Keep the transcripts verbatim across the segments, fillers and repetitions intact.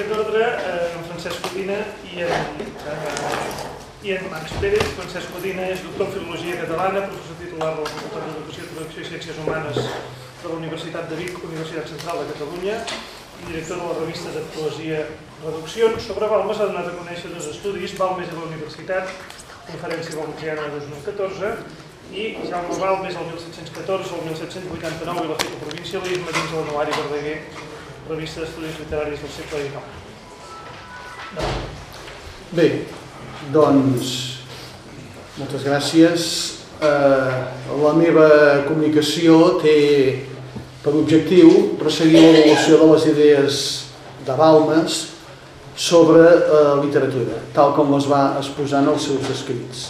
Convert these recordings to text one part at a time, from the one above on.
aquest ordre en Francesc Codina i en, i en Max Pérez. Francesc Codina és doctor en Filologia Catalana, professor titular de la Facultat d'Educació, Traducció i Ciències Humanes de la Universitat de Vic, Universitat Central de Catalunya, i director de les revistes de Poesia Reduccions. Sobre Balmes ha donat a conèixer dos estudis, Balmes a la Universitat, Conferència Valenciana de dos mil catorze, i Jaume Balmes el mil set-cents catorze al mil set-cents vuitanta-nou i la Fico Provincialisme dins l'Anuari Verdaguer, revista d'estudis literaris del segle dinou. Bé, doncs, moltes gràcies. La meva comunicació té per objectiu resseguir l'evolució de les idees de Balmes sobre literatura, tal com les va exposar en els seus escrits.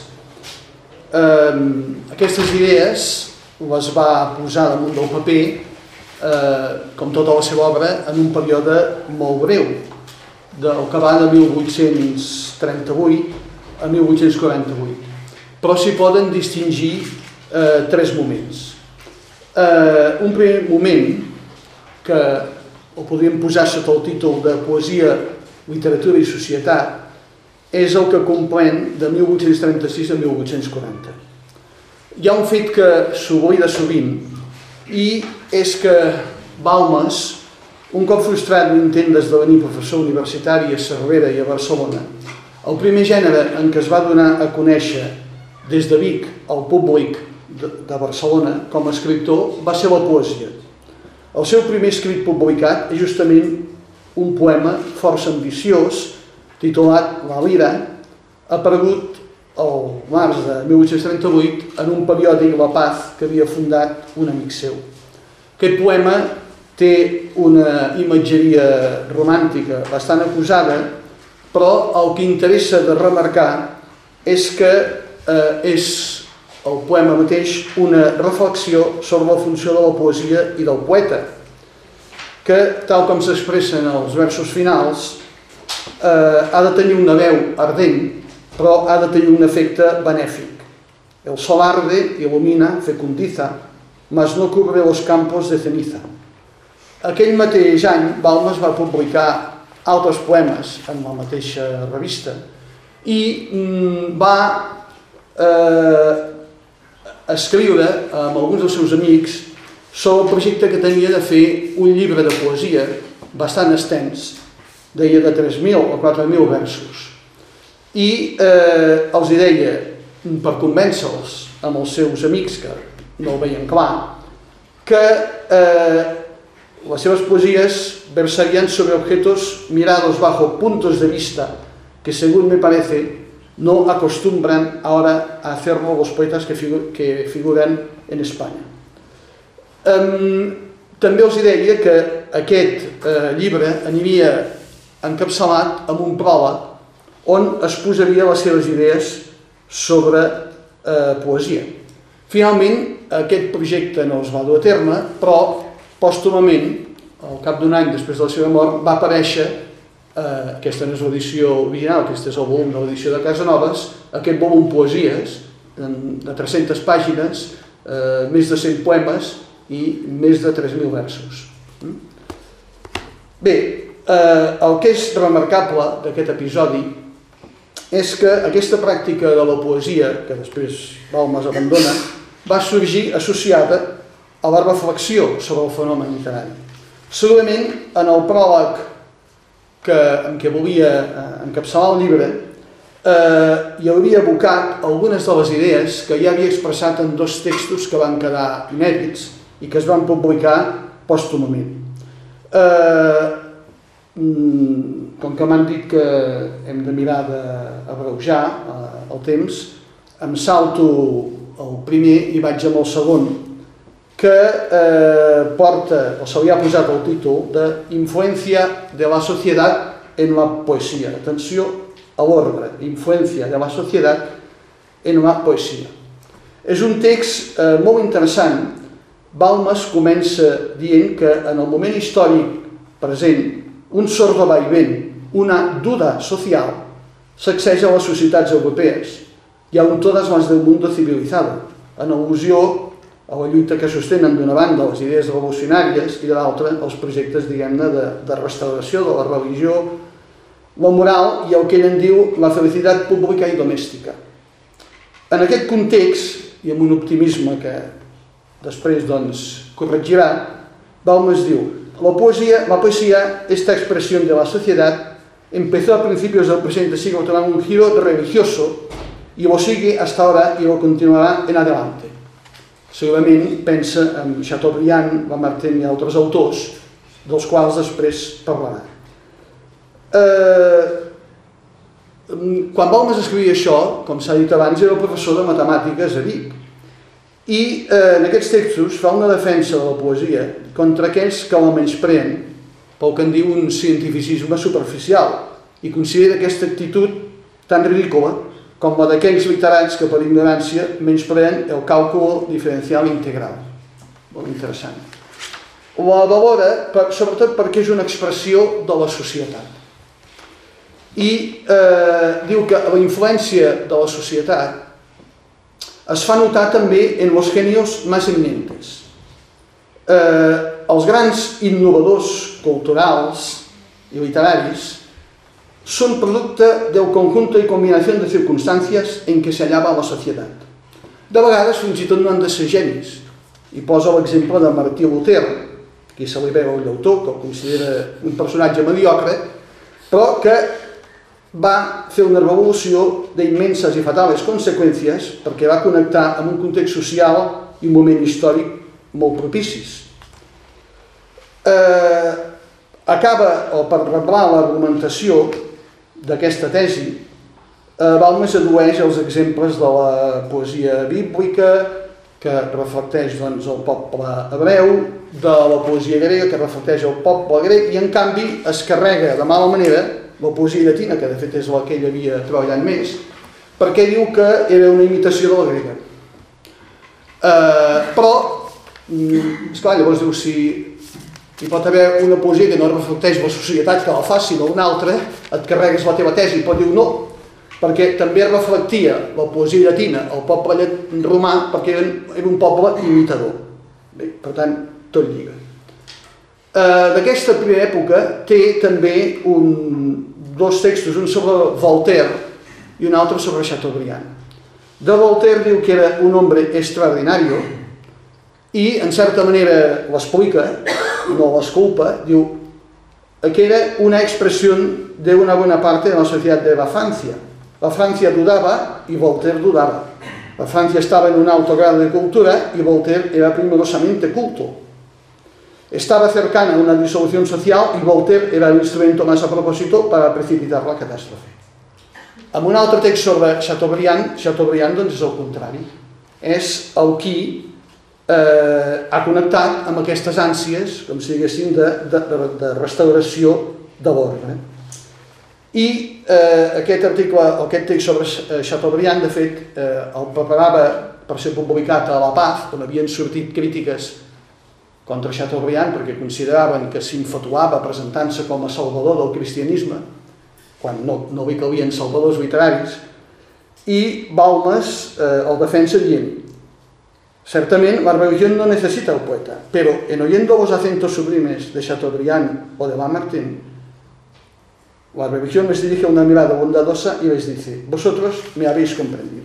Aquestes idees les va posar damunt del paper, com tota la seva obra, en un període molt breu, del que va de mil vuit-cents trenta-vuit a mil vuit-cents quaranta-vuit. Però s'hi poden distingir tres moments. Un primer moment, que ho podríem posar sota el títol de Poesia, Literatura i Societat, és el que comprèn de mil vuit-cents trenta-sis a mil vuit-cents quaranta. Hi ha un fet que s'oblida sovint, i és que Balmes, un cop frustrat l'intent d'esdevenir professor universitari a Cervera i a Barcelona, el primer gènere en què es va donar a conèixer des de Vic al públic de Barcelona com a escriptor va ser la poesia. El seu primer escrit publicat és justament un poema força ambiciós titulat La Lira, aparegut el març de mil vuit-cents trenta-vuit en un periòdic La Paz que havia fundat un amic seu. Aquest poema té una imatgeria romàntica bastant acusada, però el que interessa de remarcar és que és el poema mateix una reflexió sobre la funció de la poesia i del poeta, que, tal com s'expressa en els versos finals, ha de tenir una veu ardent, però ha de tenir un efecte benèfic. El sol arde, ilumina, fecundiza, mas no cubre los campos de ceniza. Aquell mateix any, Balmes va publicar altres poemes en la mateixa revista i va escriure amb alguns dels seus amics sobre el projecte que tenia de fer un llibre de poesia bastant extens, deia de tres mil o quatre mil versos, i els deia, per convèncer-los amb els seus amics que no ho veien clar, que las seves poesías versarían sobre objetos mirados bajo puntos de vista que, según me parece, no acostumbran ahora a hacerlo los poetas que, figu que figuran en Espanya. Um, també els deia que aquest uh, llibre aniria encapçalat amb un pròleg on es posaria les seves idees sobre uh, poesia. Finalment, aquest projecte no es va dur a terme, però pòstumament, al cap d'un any després de la seva mort, va aparèixer, eh, aquesta no és l'edició original, aquest és el volum de l'edició de Casanovas, aquest volum Poesies, de tres-centes pàgines, eh, més de cent poemes i més de tres mil versos. Bé, eh, el que és remarcable d'aquest episodi és que aquesta pràctica de la poesia, que després Balmes abandona, va sorgir associada a la reflexió sobre el fenomen literari. Segurament, en el pròleg que, en què volia eh, encapçalar el llibre, eh, hi hauria abocat algunes de les idees que ja havia expressat en dos textos que van quedar inèdits i que es van publicar pòstumament. Eh, com que m'han dit que hem de mirar d'abreujar eh, el temps, em salto el primer i vaig amb el segon, que eh, porta, o se li ha posat el títol de Influència de la societat en la poesia. Atenció a l'ordre, Influència de la societat en la poesia. És un text eh, molt interessant. Balmes comença dient que en el moment històric present, un sordo vaivén, una duda social, sacseja les societats europees, y aún todas las del mundo civilizado, en al·lusió a la lluita que sostenen d'una banda les idees revolucionàries i de l'altra els projectes, diguem-ne, de, de restauració de la religió, la moral i el que ell en diu la felicitat pública i domèstica. En aquest context, i amb un optimisme que després doncs, corregirà, Balmes diu: la poesía, la poesía, esta expresión de la sociedad, empezó a principios del presente siglo tomando un giro religioso y lo sigue hasta ahora y lo continuará en adelante. Segurament pensa en Chateaubriand, Lamartine i altres autors, dels quals després parlarà. Eh, quan Balmes escrivia això, com s'ha dit abans, era professor de matemàtiques a Vic. I eh, en aquests textos fa una defensa de la poesia contra aquells que la menyspreen pel que en diu un cientificisme superficial i considera aquesta actitud tan ridícula com la d'aquells literats que per ignorància menyspreen el càlcul diferencial integral. Molt interessant. La valora per, sobretot perquè és una expressió de la societat. I eh, diu que la influència de la societat es fa notar també en los genios más eminentes. Eh, els grans innovadors culturals i literaris son producte del conjunto y combinación de circunstancias en que se hallava la societat. De vegades fins i tot no han de ser genis. I posa l'exemple de Martí Luter, qui se li veu el llautó, que el considera un personatge mediocre, però que va fer una revolució d'immenses i fatales conseqüències perquè va connectar amb un context social i un moment històric molt propicis. Eh, acaba, o per reblar l'argumentació d'aquesta tesi, eh, Balmes addueix els exemples de la poesia bíblica, que reflecteix doncs, el poble hebreu, de la poesia grega, que reflecteix el poble grec, i en canvi es carrega de mala manera la poesia llatina, que de fet és la que ell havia treballat més, perquè diu que era una imitació de la grega. Eh, però, esclar, llavors diu, si hi pot haver una poesia que no reflecteix la societat, que la faci d'una altra, et carregues la teva tesi, però diu no, perquè també reflectia la poesia llatina, el poble romà, perquè era un poble imitador. Bé, per tant, tot lliga. Eh, d'aquesta primera època té també un, dos textos, un sobre Voltaire i un altre sobre Chateaubriand. De Voltaire diu que era un hombre extraordinario i en certa manera l'explica, no l'esculpa, diu que era una expresión de una buena parte de la sociedad de la Francia. La Francia dudaba y Voltaire dudaba. La Francia estaba en un alto grado de cultura y Voltaire era primorosamente culto. Estaba cercana a una disolución social y Voltaire era el instrumento más a propósito para precipitar la catástrofe. Amb un altre text sobre Chateaubriand, Chateaubriand doncs és el contrari. És el qui eh, ha connectat amb aquestes ànsies, com si diguéssim, de, de, de restauració de l'ordre. I eh, aquest article, aquest text sobre Chateaubriand, de fet, eh, el preparava per ser publicat a La Paz, on havien sortit crítiques contra Chateaubriand perquè consideraven que s'infatuava presentant-se com a salvador del cristianisme, quan no, no li calien salvadors literaris, i Balmes eh, el defensa dient: certament la religión no necesita al poeta, pero en oyendo los acentos sublimes de Chateaubriand o de Lamartine, la religión les dirige una mirada bondadosa y les dice: vosotros me habéis comprendido.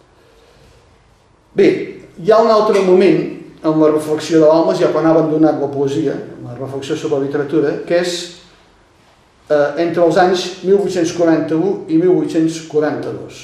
Bé, hi ha un altre moment en la reflexió de Balmes, ja quan ha abandonat la poesia, la reflexió sobre la literatura, que és eh, entre els anys mil vuit-cents quaranta-u i mil vuit-cents quaranta-dos.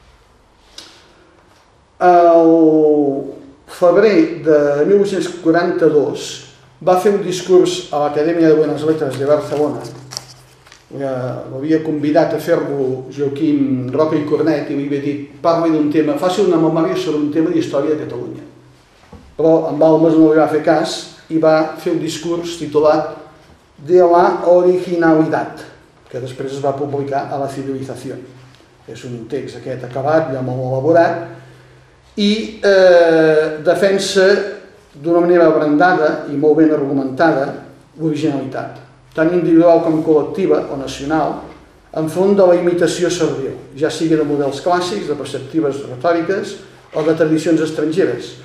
El febrer de mil vuit-cents quaranta-dos va fer un discurs a l'Acadèmia de Buenas Letras de Barcelona. L'havia convidat a fer-lo Joaquim Roca i Cornet i li havia dit: parli d'un tema, faci una memòria sobre un tema d'història de Catalunya. Però en Balmes no li va fer cas i va fer un discurs titulat De la originalitat, que després es va publicar a La Civilización. És un text aquest acabat, ja molt elaborat, i eh, defensa d'una manera abrandada i molt ben argumentada l'originalitat, tant individual com col·lectiva o nacional, enfront de la imitació servil, ja sigui de models clàssics, de perspectives retòriques o de tradicions estrangeres,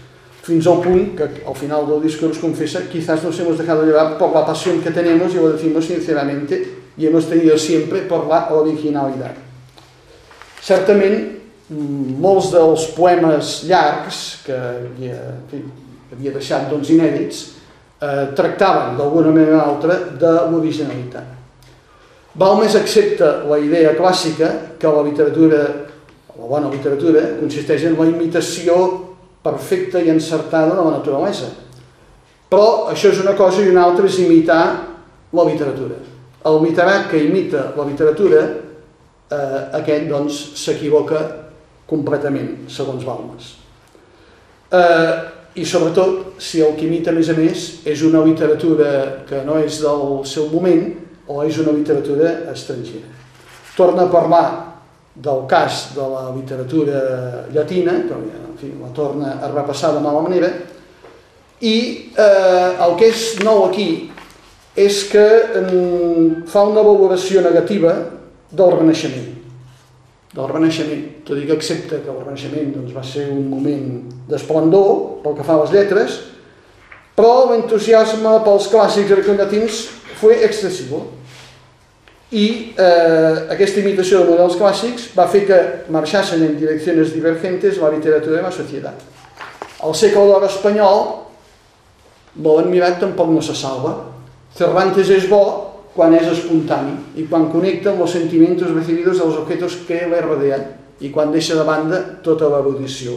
fins al punt que al final del discurso confiesa: quizás nos hemos dejado llevar por la pasión que tenemos, y lo decimos sinceramente, y hemos tenido siempre por la originalidad. Certament, molts dels poemes llargs que havia, que havia deixat doncs, inèdits eh, tractaven d'alguna manera o altra de l'originalitat. Balmes accepta la idea clàssica que la literatura, la bona literatura, consisteix en la imitació perfecta i encertada de la naturalesa. Però això és una cosa i una altra és imitar la literatura. El literat que imita la literatura, eh, aquest doncs s'equivoca completament, segons Balmes. Eh, I sobretot, si el que imita, a més a més, és una literatura que no és del seu moment o és una literatura estrangera. Torna a parlar del cas de la literatura llatina, que en fi, la torna a repassar de mala manera, i eh, el que és nou aquí és que eh, fa una valoració negativa del Renaixement. Del Renaixement, tot i que accepta que el Renaixement doncs, va ser un moment d'esplendor pel que fa a les lletres, però l'entusiasme pels clàssics grecollatins fue excessiu. I eh, aquesta imitació de models clàssics va fer que marxassen en direccions divergentes la literatura i la societat. El segle d'or espanyol, molt admirat, tampoc no se salva. Cervantes és bo quan és espontani i quan connecta amb els sentiments recibidos dels objetos que le rodean i quan deixa de banda tota l'erudició.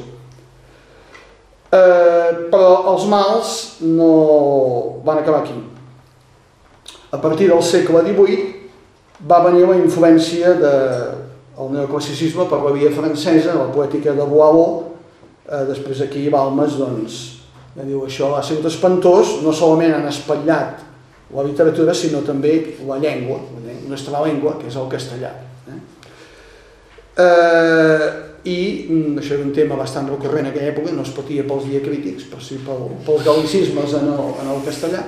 Eh, però els mals no van acabar aquí. A partir del segle divuit va venir la influència del neoclassicisme per la via francesa, la poètica de Boileau. Eh, després aquí Balmes doncs, ja diu, això ha sigut espantós, no solament han espatllat la literatura, sinó també la llengua, la nostra llengua, que és el castellà. Eh? Eh, I això era un tema bastant recurrent en aquella època, no es patia pels diacrítics, però sí pel, pels gal·licismes en el, en el castellà.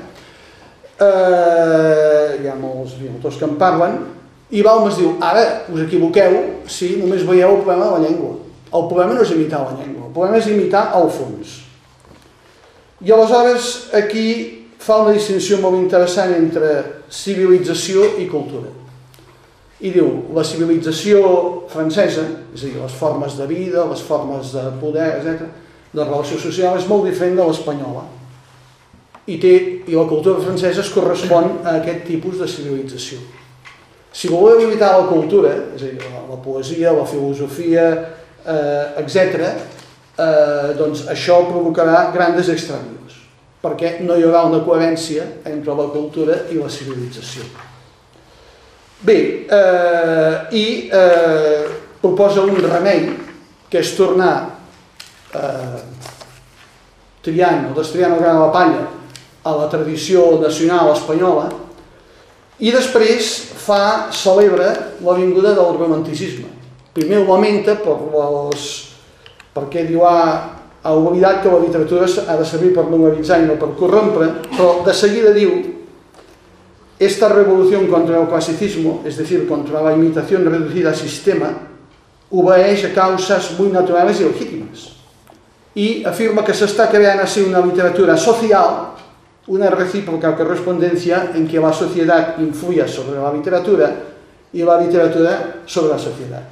Eh, hi ha molts autors que en parlen, i Balmes diu, ara us equivoqueu si només veieu el problema de la llengua. El problema no és imitar la llengua, el problema és imitar el fons. I aleshores aquí fa una distinció molt interessant entre civilització i cultura. I diu, la civilització francesa, és a dir, les formes de vida, les formes de poder, etcètera, de relació social, és molt diferent de l'espanyola. I, té, I la cultura francesa es correspon a aquest tipus de civilització. Si voleu imitar la cultura, és a dir, la, la poesia, la filosofia, eh, etcètera, eh, doncs això provocarà grans extravíos, perquè no hi haurà una coherència entre la cultura i la civilització. Bé, eh, i eh, proposa un remei, que és tornar eh, triant o destriant el gra de la palla a la tradició nacional espanyola, i després fa, celebra la vinguda del romanticisme. Primer ho lamenta per les, perquè diu, ha, ha oblidat que la literatura ha de servir per normalitzar i no per corrompre, però de seguida diu: esta revolución contra el clasicismo, es decir, contra la imitación reducida al sistema, obeeix a causas muy naturales y legítimas. Y afirma que se está creando así una literatura social, una recíproca correspondencia en que la sociedad influye sobre la literatura y la literatura sobre la sociedad.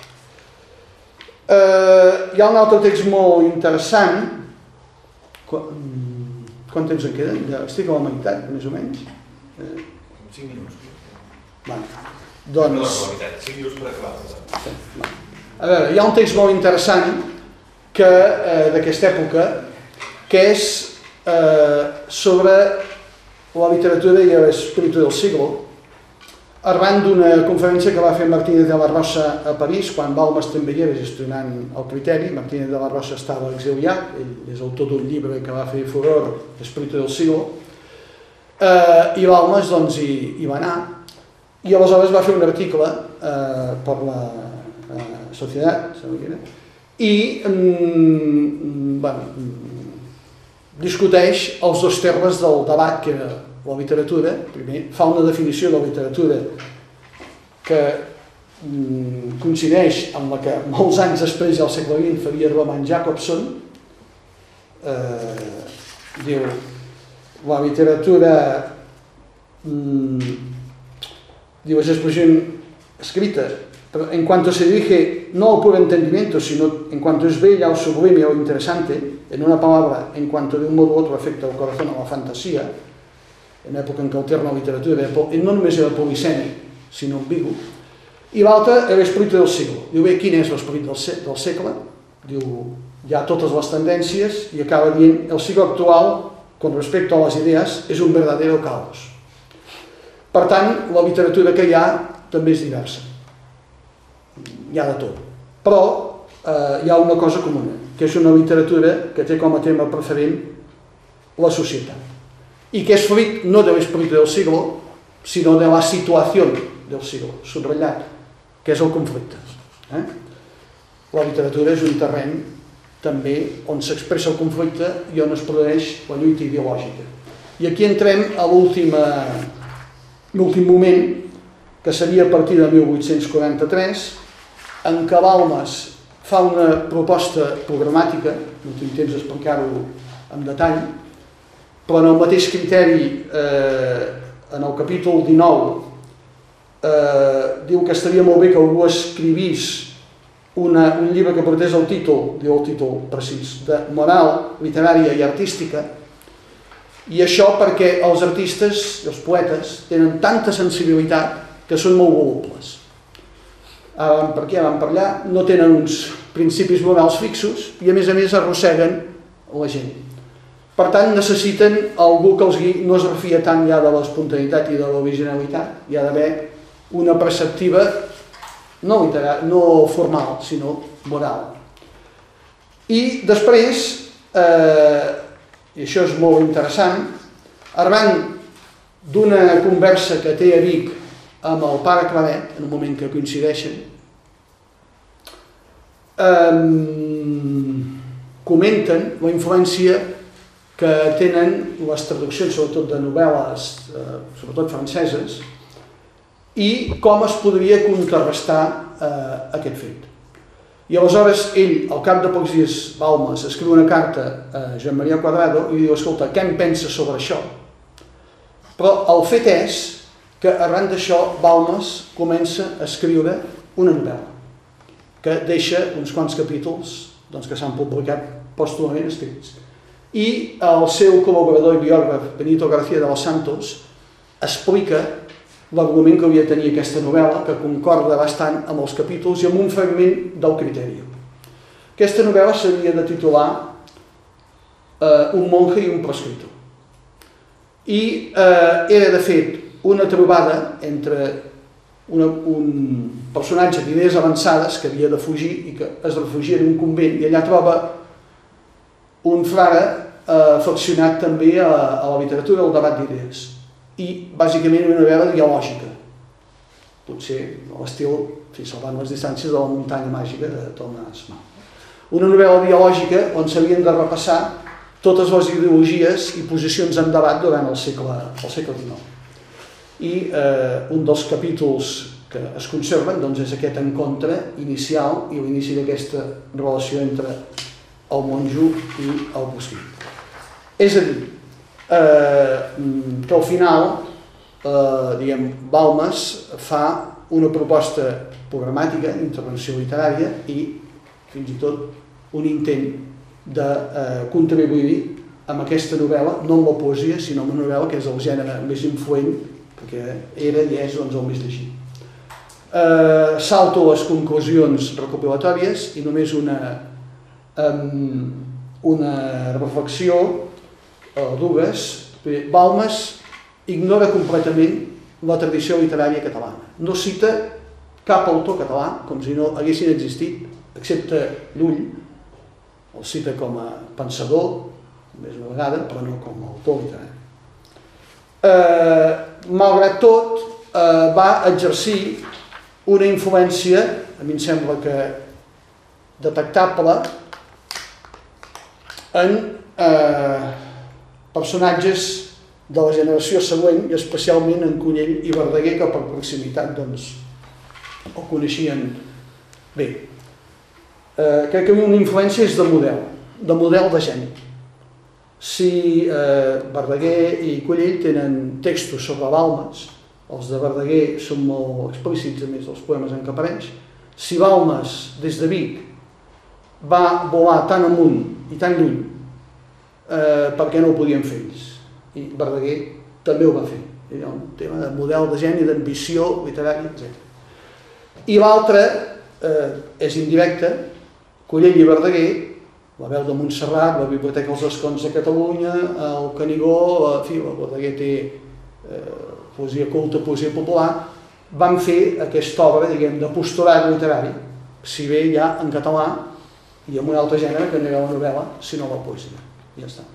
Uh, hi ha un altre text molt interessant. Quant, quant temps en queda? Ja estic a la meitat, més o menys. Uh, cinc minuts. Bueno, doncs... cinc minuts per acabar. A veure, hi ha un text molt interessant que eh, d'aquesta època, que és eh, sobre la literatura i l'espíritu del siglo, arran d'una conferència que va fer Martínez de la Rosa a París, quan Balmes també hi era gestionant el criteri. Martínez de la Rosa estava exiliat, ell és autor d'un llibre que va fer furor, Espíritu del siglo, eh, i Balmes doncs, hi, hi va anar, i aleshores va fer un article eh, per la eh, Societat, i mm, bueno, discuteix els dos termes del debat que era la literatura. Primer fa una definició de la literatura que mm, coincideix amb la que molts anys després, al segle vint, faria Roman Jakobson, eh, diu, la literatura, mmm, diu, es expresión escrita, pero en cuanto se dirige no al puro entendimiento, sino en cuanto es bella o sublime o interesante, en una palabra, en cuanto de un modo u otro afecta el corazón o la fantasía, en època en què el terme literatura no només era polisèmic, sinó ambigu, i l'altre era l'esperit del segle. Diu, bé, quin és l'esperit del, se del segle? Diu, hi ha totes les tendències i acaba dient, el segle actual, con respecte a les idees, és un verdadero caos. Per tant, la literatura que hi ha també és diversa. Hi ha de tot. Però eh, hi ha una cosa comuna, que és una literatura que té com a tema preferent la societat. Y que es fruit no del espíritu del siglo, sino de la situación del siglo, subratllat, que és el conflicte. Eh? La literatura és un terreny també on s'expressa el conflicte i on es produeix la lluita ideològica. I aquí entrem a l'últim moment, que seria a partir de mil vuit-cents quaranta-tres, en què Balmes fa una proposta programàtica, no tinc temps d'explicar-ho en detall, però en el mateix criteri, eh, en el capítol dinou, eh, diu que estaria molt bé que algú escrivís una, un llibre que portés el títol, diu el títol precís, de moral literària i artística, i això perquè els artistes i els poetes tenen tanta sensibilitat que són molt volubles. Ara van per aquí, ara van per allà, no tenen uns principis morals fixos i a més a més arrosseguen la gent. Per tant, necessiten algú que els guiï, no es refia tant ja de l'espontaneïtat i de l'originalitat, hi ha d'haver una perceptiva no literal, no formal, sinó moral. I després, eh, i això és molt interessant, arran d'una conversa que té a Vic amb el pare Claret, en un moment que coincideixen, eh, comenten la influència que tenen les traduccions, sobretot de novel·les, eh, sobretot franceses, i com es podria contrarrestar eh, aquest fet. I aleshores ell, al cap de pocs dies, Balmes, escriu una carta a Joan Maria Cuadrado i diu, escolta, què em pensa sobre això? Però el fet és que arran d'això Balmes comença a escriure una novel·la que deixa uns quants capítols doncs, que s'han publicat pòstumament escrits. I el seu col·laborador i biògraf, Benito García de los Santos, explica l'argument que havia de tenir aquesta novel·la, que concorda bastant amb els capítols i amb un fragment del Criteri. Aquesta novel·la s'havia de titular eh, Un monje i un proscrito. I eh, era, de fet, una trobada entre una, un personatge d'idees avançades que havia de fugir i que es refugia en un convent i allà troba un frare eh, afeccionat també a, a la literatura, al debat d'idees. I, bàsicament, una novel·la dialògica. Potser a l'estil, si salvant les distàncies, de la muntanya màgica de Thomas Mann. Una novel·la dialògica on s'havien de repassar totes les ideologies i posicions en debat durant el segle, el segle dinou. I eh, un dels capítols que es conserven doncs, és aquest encontre inicial i l'inici d'aquesta relació entre el monjo i el bosquí. És a dir, eh, que al final, eh, diguem, Balmes fa una proposta programàtica, intervenció literària i fins i tot un intent de eh, contribuir amb aquesta novel·la, no amb la poesia, sinó amb una novel·la que és el gènere més influent, perquè era i és doncs, el més llegit. Eh, salto les conclusions recopilatòries i només una, um, una reflexió, o dues. Balmes ignora completament la tradició literària catalana. No cita cap autor català, com si no haguessin existit, excepte Llull, el cita com a pensador, més una vegada, però no com a autor literari. Eh, malgrat tot, eh, va exercir una influència, a mi em sembla que detectable, en eh, personatges de la generació següent, i especialment en Cunyell i Verdaguer, que per proximitat doncs, el coneixien bé. Eh, crec que una influència és de model, de model de geni. Si Verdaguer i Collell tenen textos sobre Balmes, els de Verdaguer són molt explícits, a més dels poemes en què apareix. Si Balmes, des de Vic, va volar tan amunt i tan lluny, per què no ho podien fer ells? I Verdaguer també ho va fer. Hi ha un tema de model de geni, d'ambició literària, etcètera. I l'altre és indirecte. Collell i Verdaguer, la veu de Montserrat, la Biblioteca dels Escons de Catalunya, el Canigó, en fi, el Verdaguer té poesia culta, poesia popular, van fer aquesta obra, diguem, de postulat literari, si bé ja en català i en un altre gènere que no hi ha la novel·la, sinó la poesia. Ja està.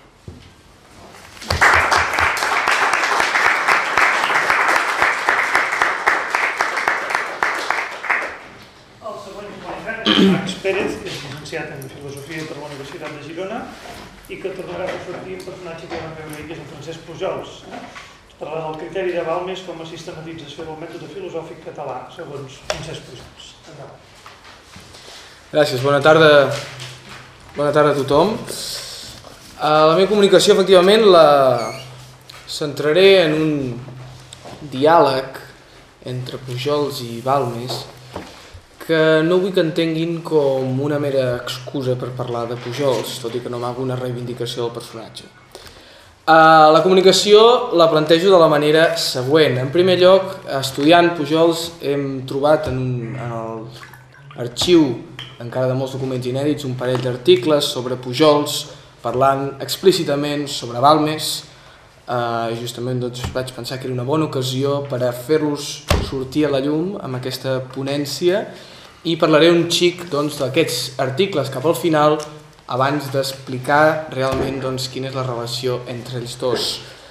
Max Pérez, que és llicenciat en Filosofia per la Universitat de Girona i que tornarà a reflectir un personatge que vam veure ahir, que és el Francesc Pujols. Es parlarà del criteri de Balmes com a sistematització del mètode filosòfic català, segons Francesc Pujols. Endavant. Gràcies, bona tarda, bona tarda a tothom. La meva comunicació, efectivament, la centraré en un diàleg entre Pujols i Balmes que no vull que entenguin com una mera excusa per parlar de Pujols, tot i que no m'hago una reivindicació del personatge. La comunicació la plantejo de la manera següent. En primer lloc, estudiant Pujols hem trobat en, un, en l'arxiu, encara de molts documents inèdits, un parell d'articles sobre Pujols, parlant explícitament sobre Balmes. Uh, justament doncs, vaig pensar que era una bona ocasió per a fer-los sortir a la llum amb aquesta ponència i parlaré un xic doncs, d'aquests articles cap al final abans d'explicar realment doncs, quina és la relació entre ells dos.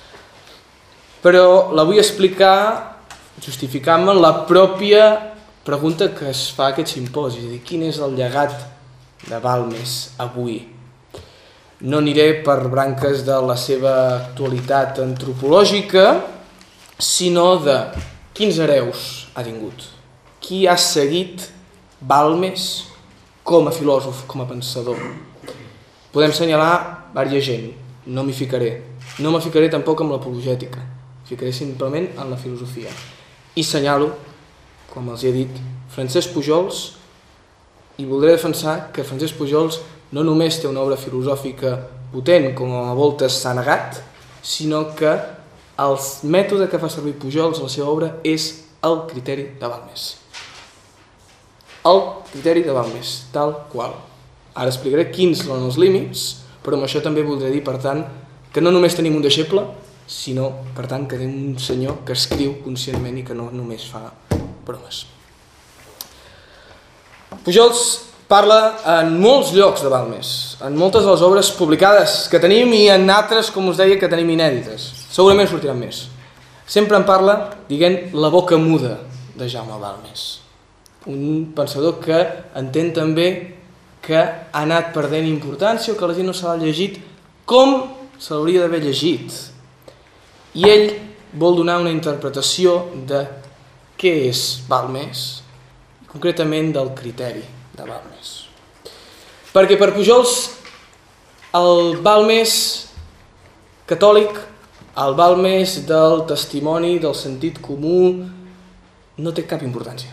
Però la vull explicar justificant-me la pròpia pregunta que es fa a aquest simposi, és a dir, quin és el llegat de Balmes avui? No aniré per branques de la seva actualitat antropològica, sinó de quins hereus ha tingut. Qui ha seguit Balmes com a filòsof, com a pensador? Podem assenyalar diversa gent, no m'hi ficaré. No m'hi ficaré tampoc amb l'apologètica, m'hi ficaré simplement en la filosofia. I assenyalo, com els he dit, Francesc Pujols, i voldré defensar que Francesc Pujols no només té una obra filosòfica potent, com a voltes s'ha negat, sinó que el mètode que fa servir Pujols a la seva obra és el criteri de Balmes. El criteri de Balmes, tal qual. Ara explicaré quins són els límits, però amb això també voldré dir, per tant, que no només tenim un deixeble, sinó, per tant, que tenim un senyor que escriu conscientment i que no només fa bromes. Pujols parla en molts llocs de Balmes, en moltes de les obres publicades que tenim i en altres, com us deia, que tenim inèdites. Segurament sortiran més. Sempre en parla, diguem, la boca muda de Jaume Balmes. Un pensador que entén també que ha anat perdent importància o que la gent no se l'ha llegit com se l'hauria d'haver llegit. I ell vol donar una interpretació de què és Balmes, concretament del criteri de Balmes. Perquè per Pujols el Balmes catòlic, el Balmes del testimoni, del sentit comú, no té cap importància.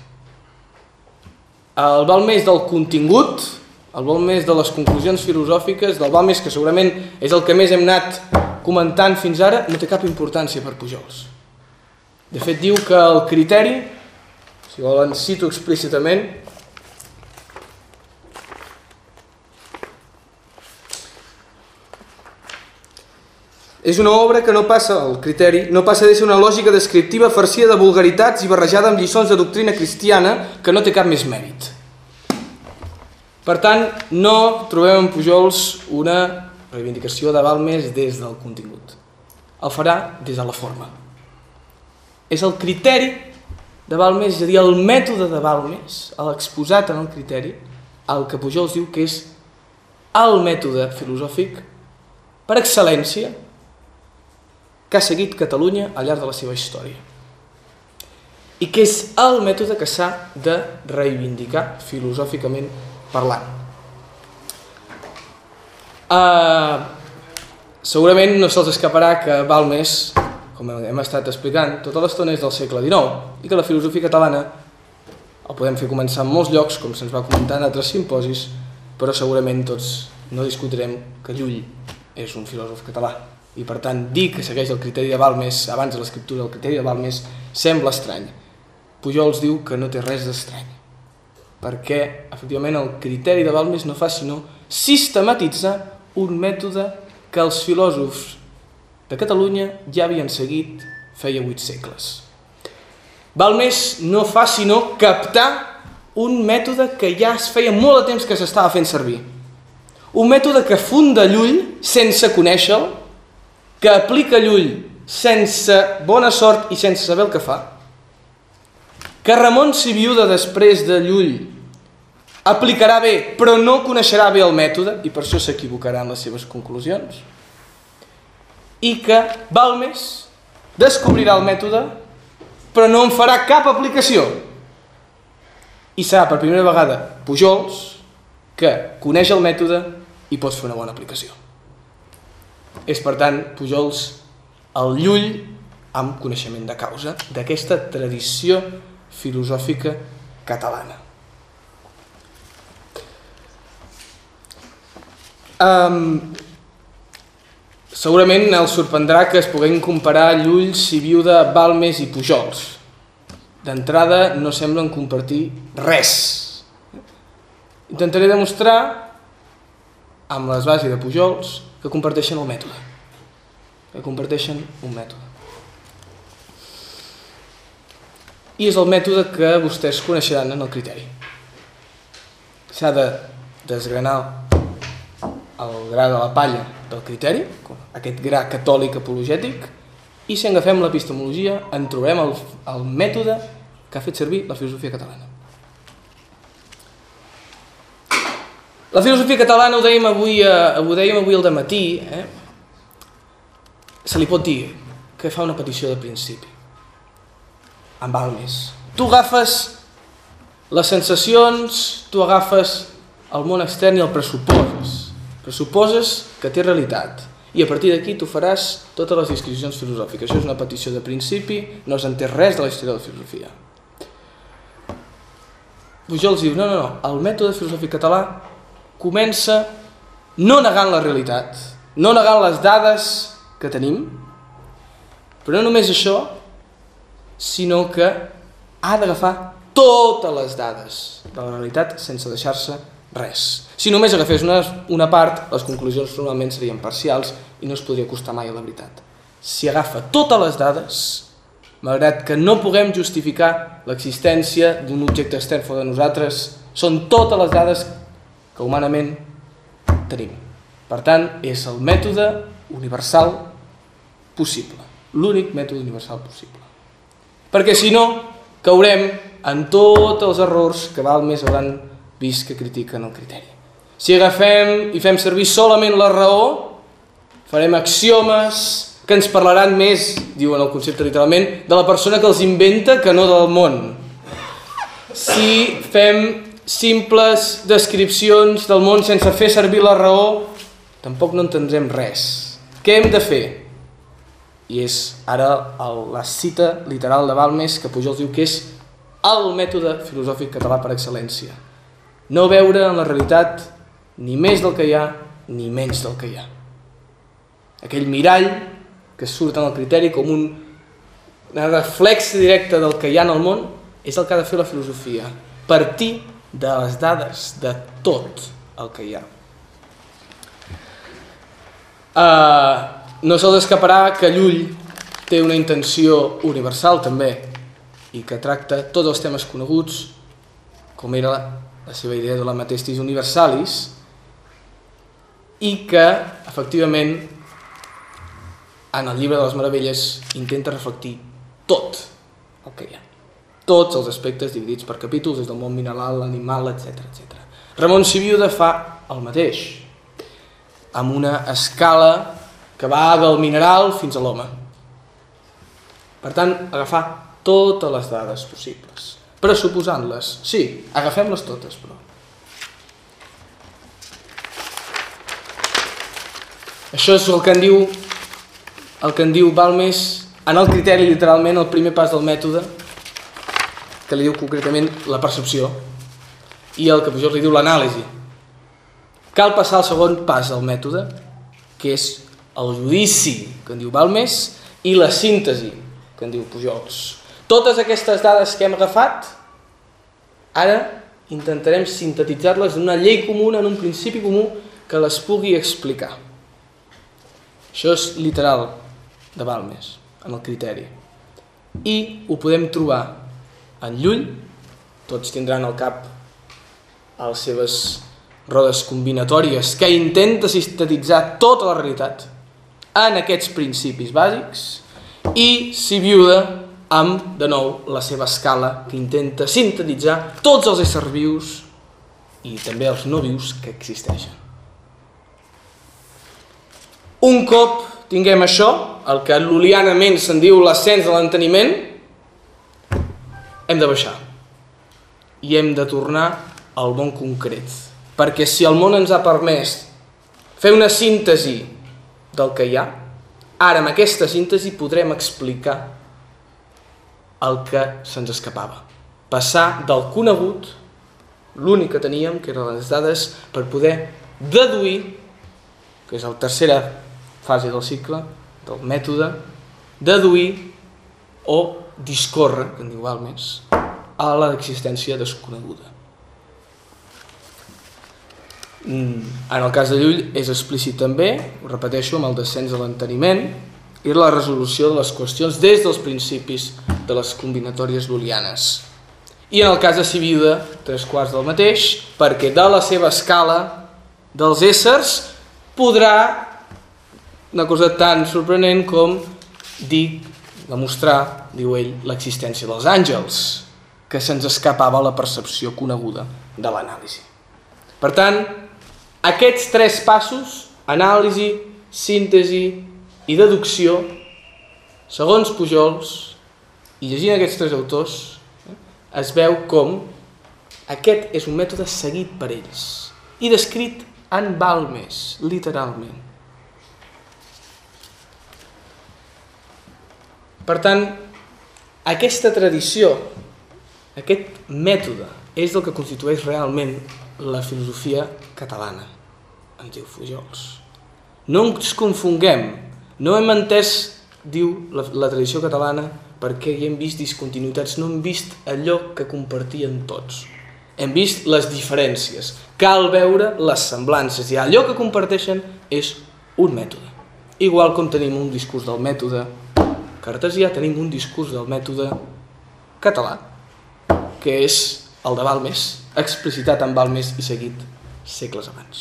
El Balmes del contingut, el Balmes de les conclusions filosòfiques, del Balmes que segurament és el que més hem anat comentant fins ara, no té cap importància per Pujols. De fet, diu que el criteri, si volen cito explícitament, és una obra que no passa, el criteri, no passa de ser una lògica descriptiva farcida de vulgaritats i barrejada amb lliçons de doctrina cristiana que no té cap més mèrit. Per tant, no trobem en Pujols una reivindicació de Balmes des del contingut. El farà des de la forma. És el criteri de Balmes, és a dir, el mètode de Balmes, l'exposat en el criteri, el que Pujols diu que és el mètode filosòfic per excel·lència que ha seguit Catalunya al llarg de la seva història. I que és el mètode que s'ha de reivindicar filosòficament parlant. Uh, segurament no se'ls escaparà que Balmes, com hem estat explicant, tota l'estona és del segle dinou i que la filosofia catalana el podem fer començar en molts llocs, com se'ns va comentar en altres simposis, però segurament tots no discutirem que Llull és un filòsof català. I per tant, dir que segueix el criteri de Balmes abans de l'escriptura del criteri de Balmes sembla estrany. Pujols diu que no té res d'estrany, perquè efectivament el criteri de Balmes no fa sinó sistematitzar un mètode que els filòsofs de Catalunya ja havien seguit feia vuit segles. Balmes no fa sinó captar un mètode que ja es feia molt de temps que s'estava fent servir. Un mètode que funda Llull sense conèixer-lo, que aplica Llull sense bona sort i sense saber el que fa, que Ramon Sibiuda després de Llull aplicarà bé però no coneixerà bé el mètode i per això s'equivocarà en les seves conclusions, i que Balmes descobrirà el mètode però no en farà cap aplicació. I serà per primera vegada Pujols que coneix el mètode i pots fer una bona aplicació. És, per tant, Pujols el Llull amb coneixement de causa d'aquesta tradició filosòfica catalana. Um, segurament els sorprendrà que es puguin comparar Llull, Sibiuda, Balmes i Pujols. D'entrada no semblen compartir res. Intentaré demostrar amb les bases de Pujols que comparteixen el mètode, que comparteixen un mètode. I és el mètode que vostès coneixeran en el criteri. S'ha de desgranar el gra de la palla del criteri, aquest gra catòlic apologètic, i si agafem l'epistemologia en trobarem el, el mètode que ha fet servir la filosofia catalana. La filosofia catalana, ho dèiem avui, eh, ho dèiem avui al dematí, eh? Se li pot dir que fa una petició de principi. Amb Balmes. Tu agafes les sensacions, tu agafes el món extern i el pressuposes. Pressuposes que té realitat. I a partir d'aquí tu faràs totes les disquisicions filosòfiques. Això és una petició de principi, no s'entén res de la història de la filosofia. Pujols diu, no, no, no, el mètode filosòfic català comença no negant la realitat, no negant les dades que tenim, però no només això, sinó que ha d'agafar totes les dades de la realitat sense deixar-se res. Si només agafés una, una part, les conclusions normalment serien parcials i no es podria acostar mai a la veritat. Si agafa totes les dades, malgrat que no puguem justificar l'existència d'un objecte extern fora de nosaltres, són totes les dades que humanament tenim. Per tant, és el mètode universal possible, l'únic mètode universal possible. Perquè si no, caurem en tots els errors que Balmes hauran vist que critiquen el criteri. Si agafem i fem servir solament la raó, farem axiomes que ens parlaran més, diuen el concepte literalment, de la persona que els inventa que no del món. Si fem simples descripcions del món sense fer servir la raó, tampoc no entendrem res. Què hem de fer? I és ara la cita literal de Balmes que Pujols diu que és el mètode filosòfic català per excel·lència. No veure en la realitat ni més del que hi ha ni menys del que hi ha. Aquell mirall que surt en el criteri com un reflex directe del que hi ha en el món és el que ha de fer la filosofia, partir de les dades de tot el que hi ha. Uh, no se'ls escaparà que Llull té una intenció universal també i que tracta tots els temes coneguts, com era la, la seva idea de la matestis universalis, i que efectivament en el llibre de les meravelles intenta reflectir tot el que hi ha, tots els aspectes dividits per capítols, des del món mineral, l'animal, etcètera, etcètera. Ramon Sibiuda fa el mateix, amb una escala que va del mineral fins a l'home. Per tant, agafar totes les dades possibles, pressuposant-les. Sí, agafem-les totes, però. Això és el que en diu, el que en diu Balmes, en el criteri literalment, el primer pas del mètode, que li diu concretament la percepció, i el que Pujol li diu l'anàlisi. Cal passar al segon pas del mètode, que és el judici, que en diu Balmes, i la síntesi, que en diu Pujols. Totes aquestes dades que hem agafat, ara intentarem sintetitzar-les en una llei comuna, en un principi comú, que les pugui explicar. Això és literal de Balmes, en el criteri. I ho podem trobar en Llull, tots tindran al cap a les seves rodes combinatòries, que intenta sintetitzar tota la realitat en aquests principis bàsics, i Sibiuda amb, de nou, la seva escala, que intenta sintetitzar tots els éssers vius i també els no vius que existeixen. Un cop tinguem això, el que lul·lianament se'n diu l'ascens de l'enteniment, hem de baixar i hem de tornar al món concret, perquè si el món ens ha permès fer una síntesi del que hi ha, ara amb aquesta síntesi podrem explicar el que se'ns escapava, passar del conegut, l'únic que teníem, que eren les dades, per poder deduir, que és la tercera fase del cicle, del mètode, deduir o discórrer, que en diu Balmes, a l'existència desconeguda. En el cas de Llull és explícit també, ho repeteixo, amb el descens de l'enteniment i la resolució de les qüestions des dels principis de les combinatòries lul·lianes. I en el cas de Sibiuda, tres quarts del mateix, perquè de la seva escala dels éssers podrà una cosa tan sorprenent com dir, demostrar, diu ell, l'existència dels àngels, que se'ns escapava a la percepció coneguda de l'anàlisi. Per tant, aquests tres passos, anàlisi, síntesi i deducció, segons Pujols, i llegint aquests tres autors, es veu com aquest és un mètode seguit per ells i descrit en Balmes, literalment. Per tant, aquesta tradició, aquest mètode, és el que constitueix realment la filosofia catalana, ens diu Pujols. No ens confonguem, no hem entès, diu la, la tradició catalana, perquè hi hem vist discontinuïtats, no hem vist allò que compartien tots. Hem vist les diferències, cal veure les semblances, i allò que comparteixen és un mètode. Igual com tenim un discurs del mètode cartesià, tenim un discurs del mètode català, que és el de Balmes, explicitat en Balmes i seguit segles abans.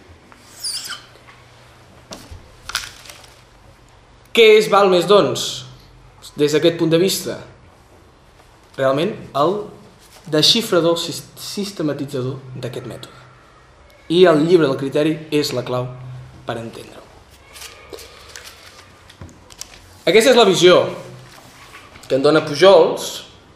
Què és Balmes, doncs? Des d'aquest punt de vista, realment el desxifrador sistematitzador d'aquest mètode. I el llibre del criteri és la clau per entendre-ho. Aquesta és la visió que en dona Pujols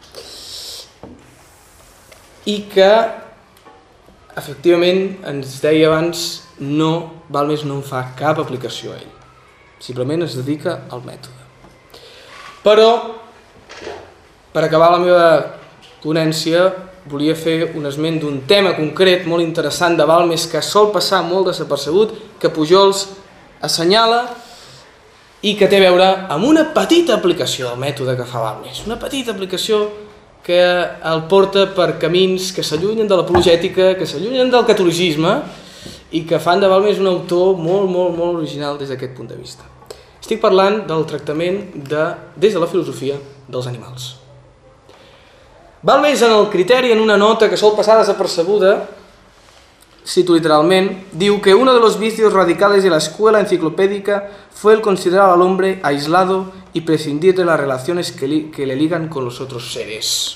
i que, efectivament, ens deia abans, no, Balmes no en fa cap aplicació a ell. Simplement es dedica al mètode. Però, per acabar la meva ponència, volia fer un esment d'un tema concret molt interessant de Balmes que sol passar molt desapercebut, que Pujols assenyala i que té a veure amb una petita aplicació del mètode que fa Balmes. Una petita aplicació que el porta per camins que s'allunyen de l'apologètica, que s'allunyen del catolicisme i que fan de Balmes un autor molt, molt, molt original des d'aquest punt de vista. Estic parlant del tractament de, des de la filosofia dels animals. Balmes en el criteri, en una nota que sol passar desapercebuda, cito literalmente, diu que uno de los vicios radicales de la escuela enciclopédica fue el considerar al hombre aislado y prescindir de las relaciones que, li, que le ligan con los otros seres.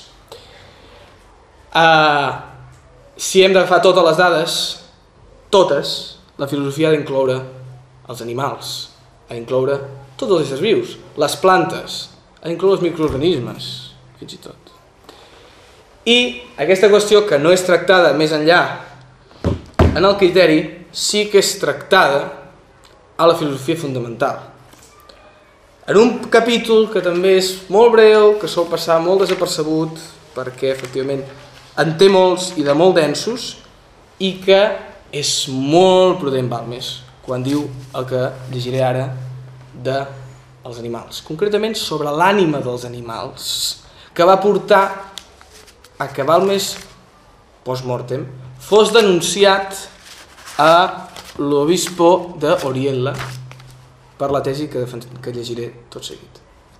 Uh, si hem d'agafar totes les dades, totes, la filosofia ha d'incloure els animals, ha d'incloure tots els éssers vius, les plantes, ha d'incloure els microorganismes, fins i tot. I aquesta qüestió, que no és tractada més enllà en el criteri, sí que és tractada a la filosofia fundamental. En un capítol que també és molt breu, que sol passar molt desapercebut, perquè efectivament en té molts i de molt densos, i que és molt prudent Balmes quan diu el que llegiré ara dels animals, concretament sobre l'ànima dels animals, que va portar a que Balmes post-mortem fos denunciat a l'obispo d'Oriella per la tesi que, que llegiré tot seguit.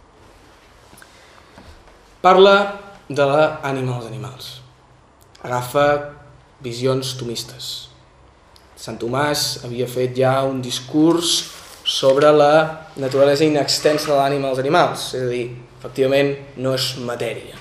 Parla de l'ànima dels animals. Agafa visions tomistes. Sant Tomàs havia fet ja un discurs sobre la naturalesa inextensa de l'ànima dels animals, és a dir, efectivament no és matèria.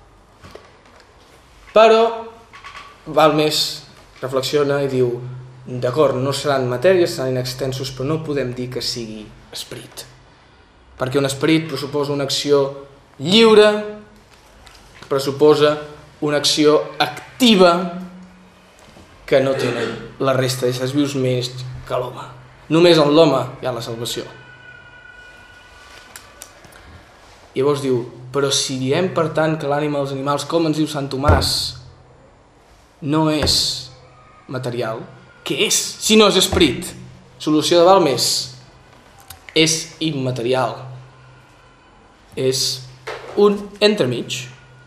Però Balmes reflexiona i diu: d'acord, no seran matèries, seran inextensos, però no podem dir que sigui esperit. Perquè un esperit pressuposa una acció lliure, pressuposa una acció activa que no tenen la resta d'éssers vius més que l'home. Només en l'home hi ha la salvació. I llavors diu: però si diem per tant que l'ànima dels animals, com ens diu Sant Tomàs, no és material, què és si no és esperit? Solució de Balmes: és immaterial, és un entremig.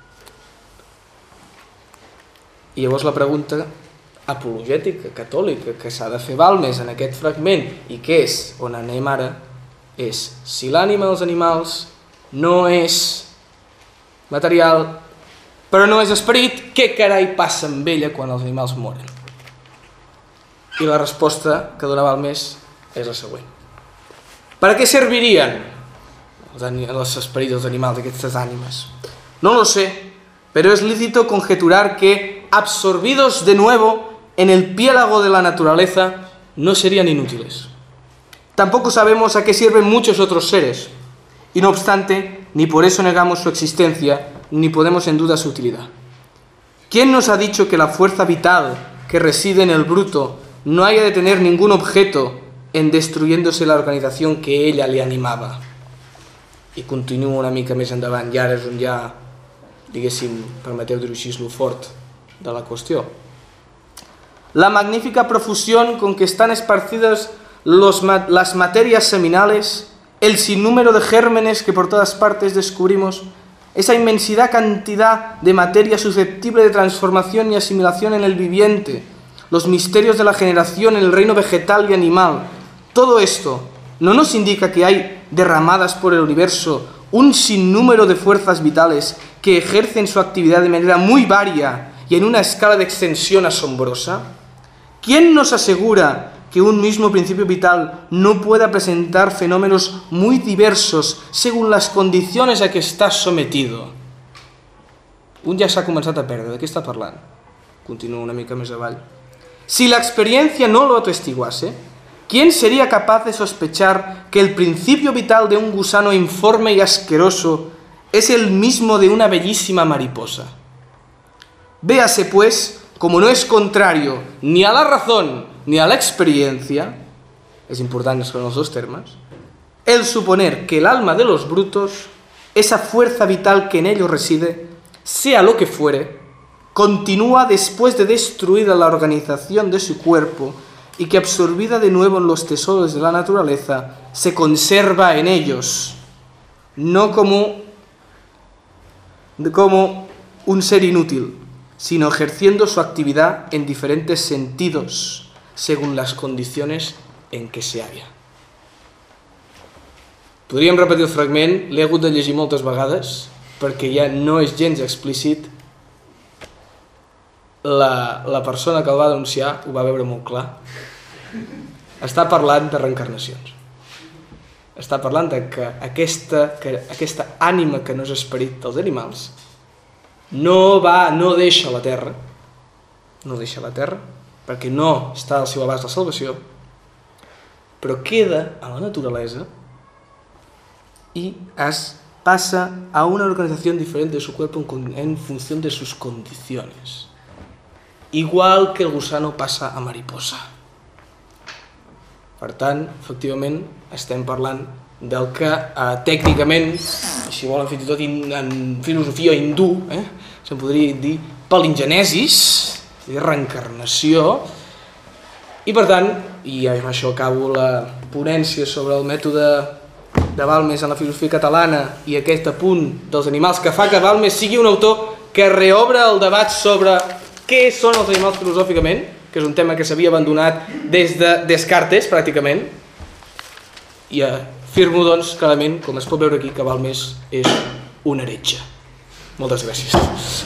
I llavors la pregunta apologètica, catòlica, que s'ha de fer Balmes en aquest fragment, i que és on anem ara, és: si l'ànima dels animals no és material, però no és esperit, què carai passa amb ella quan els animals moren? I la resposta que dona Balmes és la següent: ¿para qué servirien los espíritus dels animals, aquestes ànimes? No lo sé, pero es lícito conjeturar que, absorbidos de nuevo en el piélago de la naturaleza, no serían inútiles. Tampoco sabemos a qué sirven muchos otros seres, y no obstante, ni por eso negamos su existencia, ni podemos en duda su utilidad. ¿Quién nos ha dicho que la fuerza vital que reside en el bruto no haya de tener ningún objeto en destruyéndose la organización que ella le animava? I continuo una mica més endavant, i ara és on ja, diguéssim, permeteu dir-ho així, lo fort de la qüestió. La magnífica profusión con que están esparcidas los, las materias seminales, el sinnúmero de gérmenes que por todas partes descubrimos, esa inmensidad cantidad de materia susceptible de transformación y asimilación en el viviente, los misterios de la generación en el reino vegetal y animal, todo esto no nos indica que hay derramadas por el universo un sinnúmero de fuerzas vitales que ejercen su actividad de manera muy varia y en una escala de extensión asombrosa. ¿Quién nos asegura que un mismo principio vital no pueda presentar fenómenos muy diversos según las condiciones a que està sometido? Un ja s'ha començat a perdre. De què està parlant? Continuo una mica més avall. Si la experiencia no lo atestiguase, ¿quién sería capaz de sospechar que el principio vital de un gusano informe y asqueroso es el mismo de una bellísima mariposa? Véase, pues, como no es contrario ni a la razón ni a la experiencia, es importante con los dos términos, el suponer que el alma de los brutos, esa fuerza vital que en ellos reside, sea lo que fuere, continúa después de destruida la organización de su cuerpo y que absorbida de nuevo en los tesoros de la naturaleza, se conserva en ellos, no como, como un ser inútil, sino ejerciendo su actividad en diferentes sentidos, según las condiciones en què se halla. Podríem repetir el fragment, l'he hagut de llegir moltes vegades, perquè ja no és gens explícit. La, la persona que el va denunciar ho va veure molt clar. Està parlant de reencarnacions. Està parlant de que aquesta, que aquesta ànima que no és esperit dels animals no va, no deixa la terra, no deixa la terra, perquè no està al seu abast la salvació, però queda a la naturaleza y as, pasa a una organización diferente de su cuerpo en, en función de sus condiciones. Igual que el gusano pasa a mariposa. Per tant, efectivament, estem parlant del que eh, tècnicament, si volen fins i tot in, en filosofia hindú, eh, se'n podria dir palingenesis, reencarnació, i per tant, i amb això acabo la ponència sobre el mètode de Balmes en la filosofia catalana i aquest apunt dels animals que fa que Balmes sigui un autor que reobre el debat sobre què són els animals filosòficament, que és un tema que s'havia abandonat des de Descartes, pràcticament, i afirmo, doncs, clarament, com es pot veure aquí, que Balmes és un heretge. Moltes gràcies.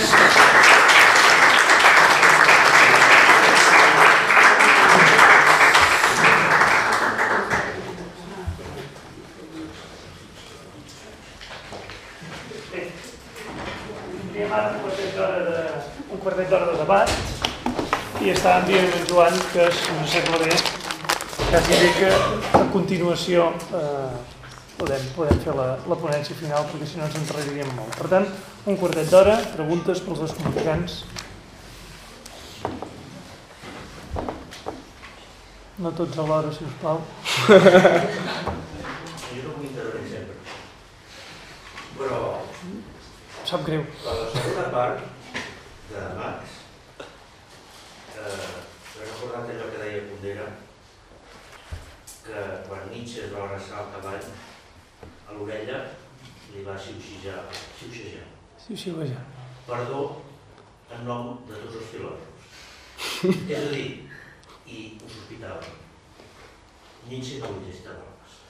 Un quartet d'hora de debat i estàvem dient amb en Joan que si no sembla bé quasi bé que a continuació eh, podem, podem fer la, la ponència final perquè si no ens enrediríem molt. Per tant, un quartet d'hora, preguntes pels dos comunicants. No tots alhora, si us plau. Jo no vull intervenir sempre, però Sap greu. per la segona part de Marx, eh, he recordat allò que deia Kundera, que quan Nietzsche es va abraçar al cavall, a l'orella li va xiuxijar, xiuxijar. Sí, sí, vaja. Perdó en nom de tots els filòsofs. És a dir, i ho sospitava, Nietzsche no utilitzava bromes.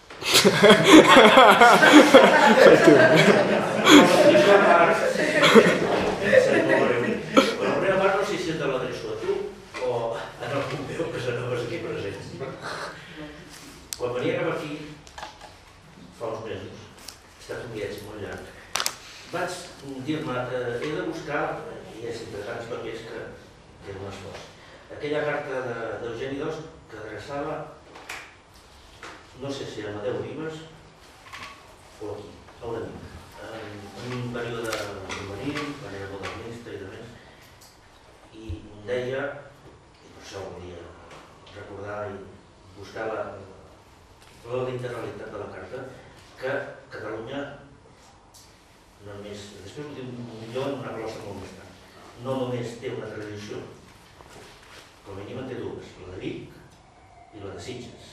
La primera part no sé si te l'adreço a tu o en el Pompeu que s'anoves aquí presents. Quan venia cap aquí, fa uns mesos, ha estat un viatge molt llarg, vaig dir-me, eh, he de buscar, i és interessant papers que té un esforç, aquella carta d'Eugeni dos que adreçava, no sé si a Amadeu Vives o aquí, a un amic, en un període juvenil, quan era modernista i de més, i em deia, i per això volia recordar i buscar la, la literalitat de la carta, que Catalunya només, després ho diu millor en una glossa molt més tard, no només té una tradició, com a mínim en té dues, la de Vic i la de Sitges.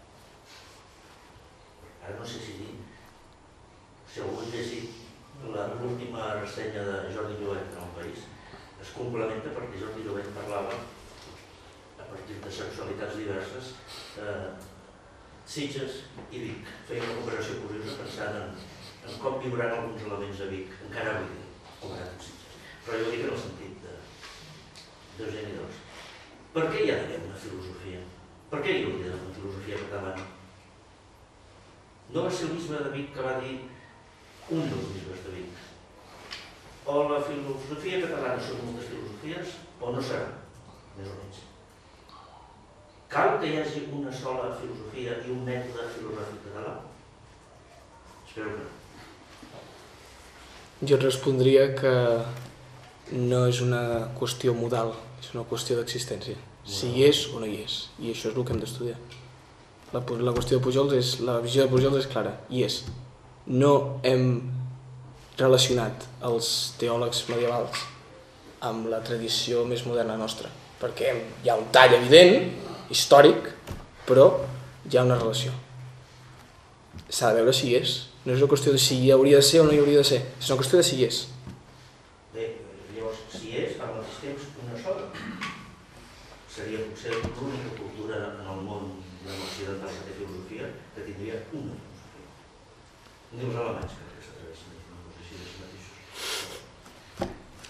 Ara no sé si dir, si algú llegit l'última ressenya de Jordi Llobet en El País, es complementa perquè Jordi Llobet parlava, a partir de sexualitats diverses, eh, Sitges i Vic. Feia una comparació curiosa pensant en, en com viuran alguns elements a Vic, encara avui dia, comparat amb Sitges. Però jo dic en el sentit d'Eugeni dos. Per què hi ha d'haver una filosofia? Per què hi hauria d'haver una filosofia catalana? No va ser el bisbe de Vic que va dir un dels bisbes de Vic. O la filosofia catalana són moltes filosofies o no serà, més o menys. Cal que hi hagi una sola filosofia i un mètode filosòfic català? Espero que no. Jo et respondria que no és una qüestió modal, és una qüestió d'existència. Si hi és o no hi és. I això és el que hem d'estudiar. La, la qüestió de Pujols és, la visió de Pujols és clara, hi és. No hem relacionat els teòlegs medievals amb la tradició més moderna nostra, perquè hi ha un tall evident, històric, però hi ha una relació. S'ha de veure si hi és. No és una qüestió de si hi hauria de ser o no hi hauria de ser, és una qüestió de si hi és. Bé, llavors, si és, al mateix temps, una sola. Seria potser l'única cultura en el món occidental que té filosofia que tindria una filosofia. Ni els alemanys que s'atreveixen a dir una cosa així de si mateixos.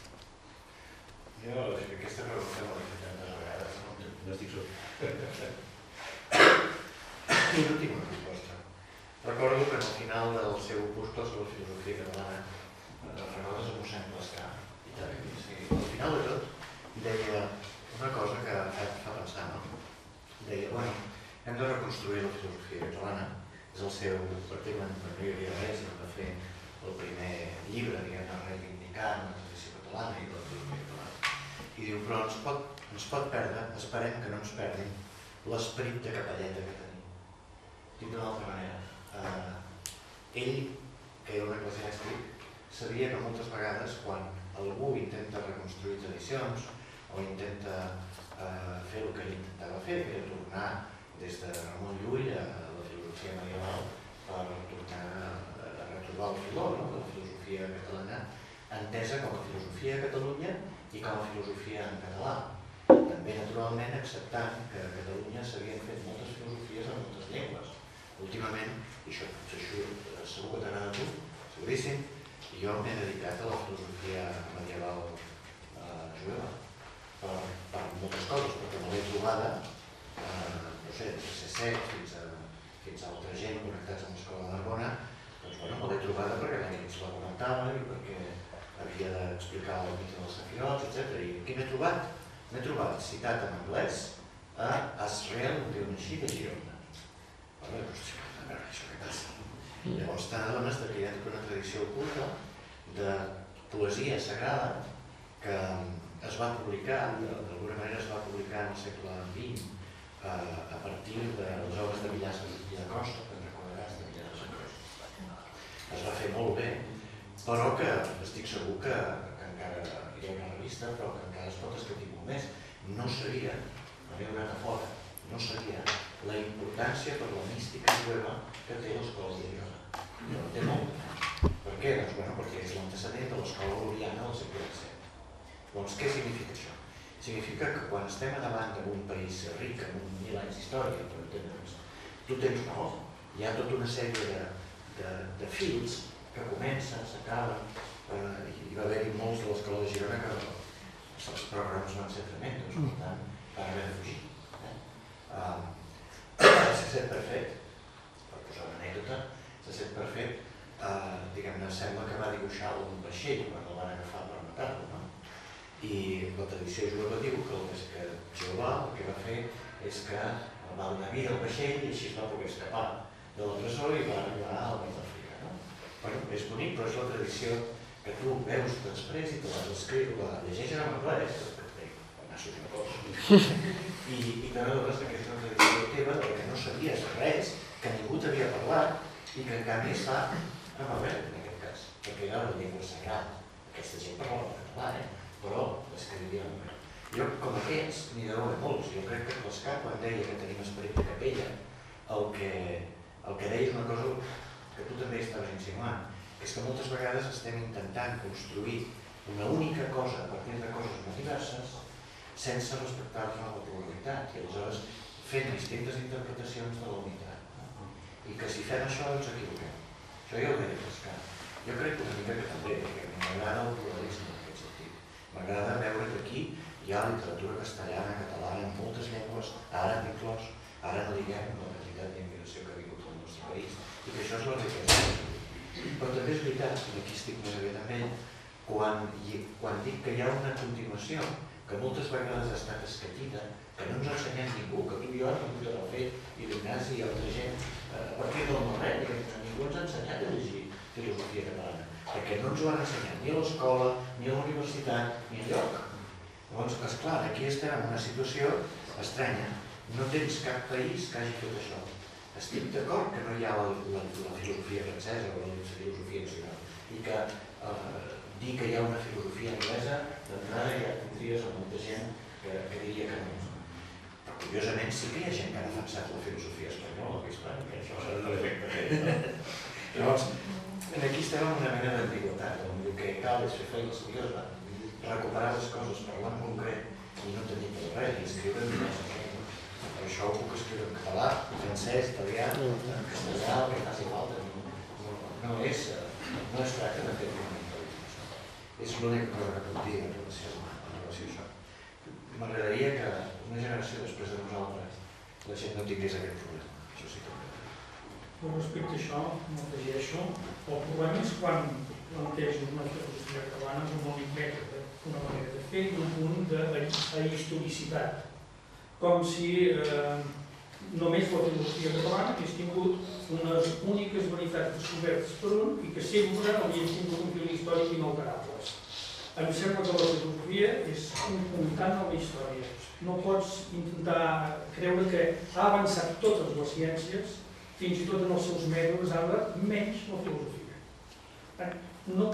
Jo aquesta pregunta me l'he fet tantes vegades, no? No estic sol. I no tinc una resposta. Recordo que al final del seu opuscle sobre la filosofia catalana, recordes a mossèn Clascar, i també, sí, al final de tot, deia una cosa que fa pensar, no? Deia, bueno, hem de reconstruir la filosofia catalana, és el seu article, no hi havia res, hem de fer el primer llibre, diguem-ne, reivindicant la tradició catalana i la filosofia catalana. I diu, però ens pot, ens pot perdre, esperem que no ens perdin l'esperit de capelleta que tenim. Dit d'una altra manera, eh, ell, que era un eclesiàstic, sabia que moltes vegades quan algú intenta reconstruir tradicions o intenta eh, fer el que ell intentava fer, que era tornar des de Ramon Llull a la filosofia medieval per tornar a retrobar el filó, no?, de la filosofia catalana, entesa com a filosofia a Catalunya i com a filosofia en català. També, naturalment, acceptant que a Catalunya s'havien fet moltes filosofies en moltes llengües. Últimament, i això, això segur que t'agrada a tu, seguríssim, jo m'he dedicat a la filosofia medieval eh, jueva per, per moltes coses, perquè me l'he trobada, eh, no sé, des de C S E C fins a, fins a altra gent connectats amb l'Escola de Narbona, doncs bueno, me l'he trobada perquè la gent se la comentava i perquè havia d'explicar el mite dels sefirots, etcètera. I aquí m'he trobat, m'he trobat citat en anglès a Asriel Dionysí de Girona. Però, doncs, a veure, això què passa? Llavors t'adones que hi ha una tradició oculta de poesia sagrada que es va publicar, d'alguna manera es va publicar en el segle vint a partir de les obres de Villars i de Costa, que en recordaràs de Villars i Costa. Es va fer molt bé, però que estic segur que, que encara hi ha una revista, però que encara es pot escriure molt més. No seria, havia donat a fora, no seria la importància per la mística jueva que té l'escola de Girona. No en té molt. Per què? Doncs bueno, perquè és l'antecedent de l'escola gloriana del segle disset. Doncs què significa això? Significa que quan estem davant d'un país ric, amb un mil anys d'història, per entendre'ns, tu tens no, hi ha tota una sèrie de, de, de fils que comencen, s'acaben, eh, hi va haver-hi molts de l'escola de Girona que els programes van ser tremendos, per tant, van haver de fugir. Eh? Um, s'ha set per fet, per posar una anècdota, s'ha set per fet, uh, diguem-ne, sembla que va dibuixar un vaixell quan el van agafar per matar-lo, no? I la tradició jueva diu que el que Jehovà el que va fer és que va donar vida al vaixell i així es va poder escapar de la presó i va arribar al Nord d'Àfrica. No? Bueno, és bonic, però és la tradició que tu veus després i te l'has escrit, la llegeixes en anglès, que té nassos de cos, i, i t'adones que és una tradició teva de que no sabies res, que ningú t'havia parlat i que en canvi es fa amb el verd, en aquest cas, perquè era la llengua sagrada. Aquesta gent parlava català, eh? Però l'escrivia en verd. Jo, com aquests, n'hi deu haver molts. Jo crec que Clascar, quan deia que tenim esperit de capella, el que, el que deia és una cosa que tu també estaves insinuant, que és que moltes vegades estem intentant construir una única cosa a partir de coses molt diverses sense respectar-ne la pluralitat i aleshores fent distintes interpretacions de la unitat. No? I que si fem això ens equivoquem. Això ja ho deia Clascar. Jo crec una mica que també, perquè m'agrada el pluralisme en aquest sentit. M'agrada veure que aquí hi ha literatura castellana, catalana, en moltes llengües, àrab inclòs, ara no diguem la quantitat d'immigració que ha vingut al nostre país, i que això és la riquesa. Però també és veritat, i aquí estic més aviat amb ell, quan, quan dic que hi ha una continuació que moltes vegades ha estat escatida, que no ens ha ensenyat ningú, que tu i jo hem vingut a la fet, i l'Ignasi i altra gent, a partir del moment, que ningú ens ha ensenyat a llegir filosofia catalana, perquè no ens ho han ensenyat ni a l'escola, ni a la universitat, ni enlloc. Llavors, esclar, aquí estem en una situació estranya. No tens cap país que hagi fet això. Estic d'acord que no hi ha la, la, la filosofia francesa o la filosofia nacional i que eh, dir que hi ha una filosofia anglesa, d'entrada ja tindries molta gent que, que diria que no. Però curiosament sí que hi ha gent que ha defensat la filosofia espanyola, que hispànica, això s'ha de fer. Llavors, aquí estem en una mena d'ambigüitat, on el que cal és fer feina seriosa, recuperar les coses, parlar en concret i no tenir per res, i escriure en diverses llengües. Per això ho puc escriure en català, en francès, italià, en castellà, el que faci falta. No, no, és, no es tracta de fer fundamentalisme. És l'única cosa que puc dir en relació, en relació a això. M'agradaria que una generació després de nosaltres la gent no tingués aquest problema. Això sí que Però respecte a això, m'afegeixo, el problema és quan plantejo una filosofia catalana amb un únic mètode, una manera de fer i un punt d'historicitat. Com si eh, només la filosofia catalana hagués tingut unes úniques veritats descobertes per un i que sempre havien tingut un fil històric inalterables. Em sembla que la filosofia és un comptant de la història. No pots intentar creure que ha avançat totes les ciències, fins i tot en els seus mètodes, ara menys la filosofia. No,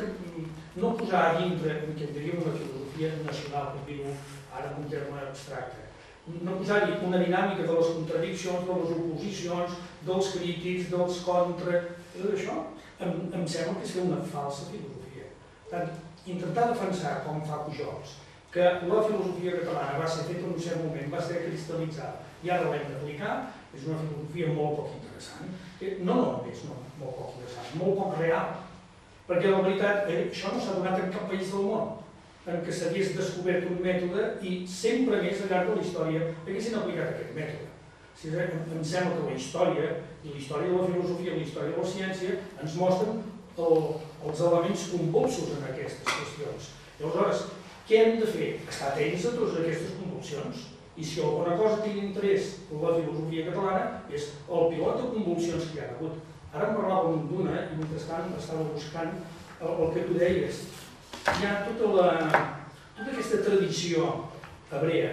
no posar a dintre el que en diríem una filosofia nacional, com diu ara en un terme abstracte. No posar-hi una dinàmica de les contradiccions, de les oposicions, dels crítics, dels contra... Tot això em, em sembla que és fer una falsa filosofia. Tant, intentar defensar, com fa Pujols, que la filosofia catalana va ser feta en un cert moment, va ser cristal·litzada i ara l'hem d'aplicar, és una filosofia molt poc interessant. No, no, és no, molt poc interessant, molt poc real. Perquè la veritat, eh, això no s'ha donat en cap país del món, en què s'hagués descobert un mètode i sempre més al llarg de la història haguessin aplicat aquest mètode. Si em sembla que la història, i la història de la filosofia i la història de la ciència ens mostren el, els elements convulsos en aquestes qüestions. Llavors, què hem de fer? Estar atents a totes aquestes convulsions. I si alguna cosa té interès en la filosofia catalana és el pilot de convulsions que hi ha hagut. Ara en parlàvem d'una i mentrestant estava buscant el, el que tu deies. Hi ha tota, la, tota aquesta tradició hebrea,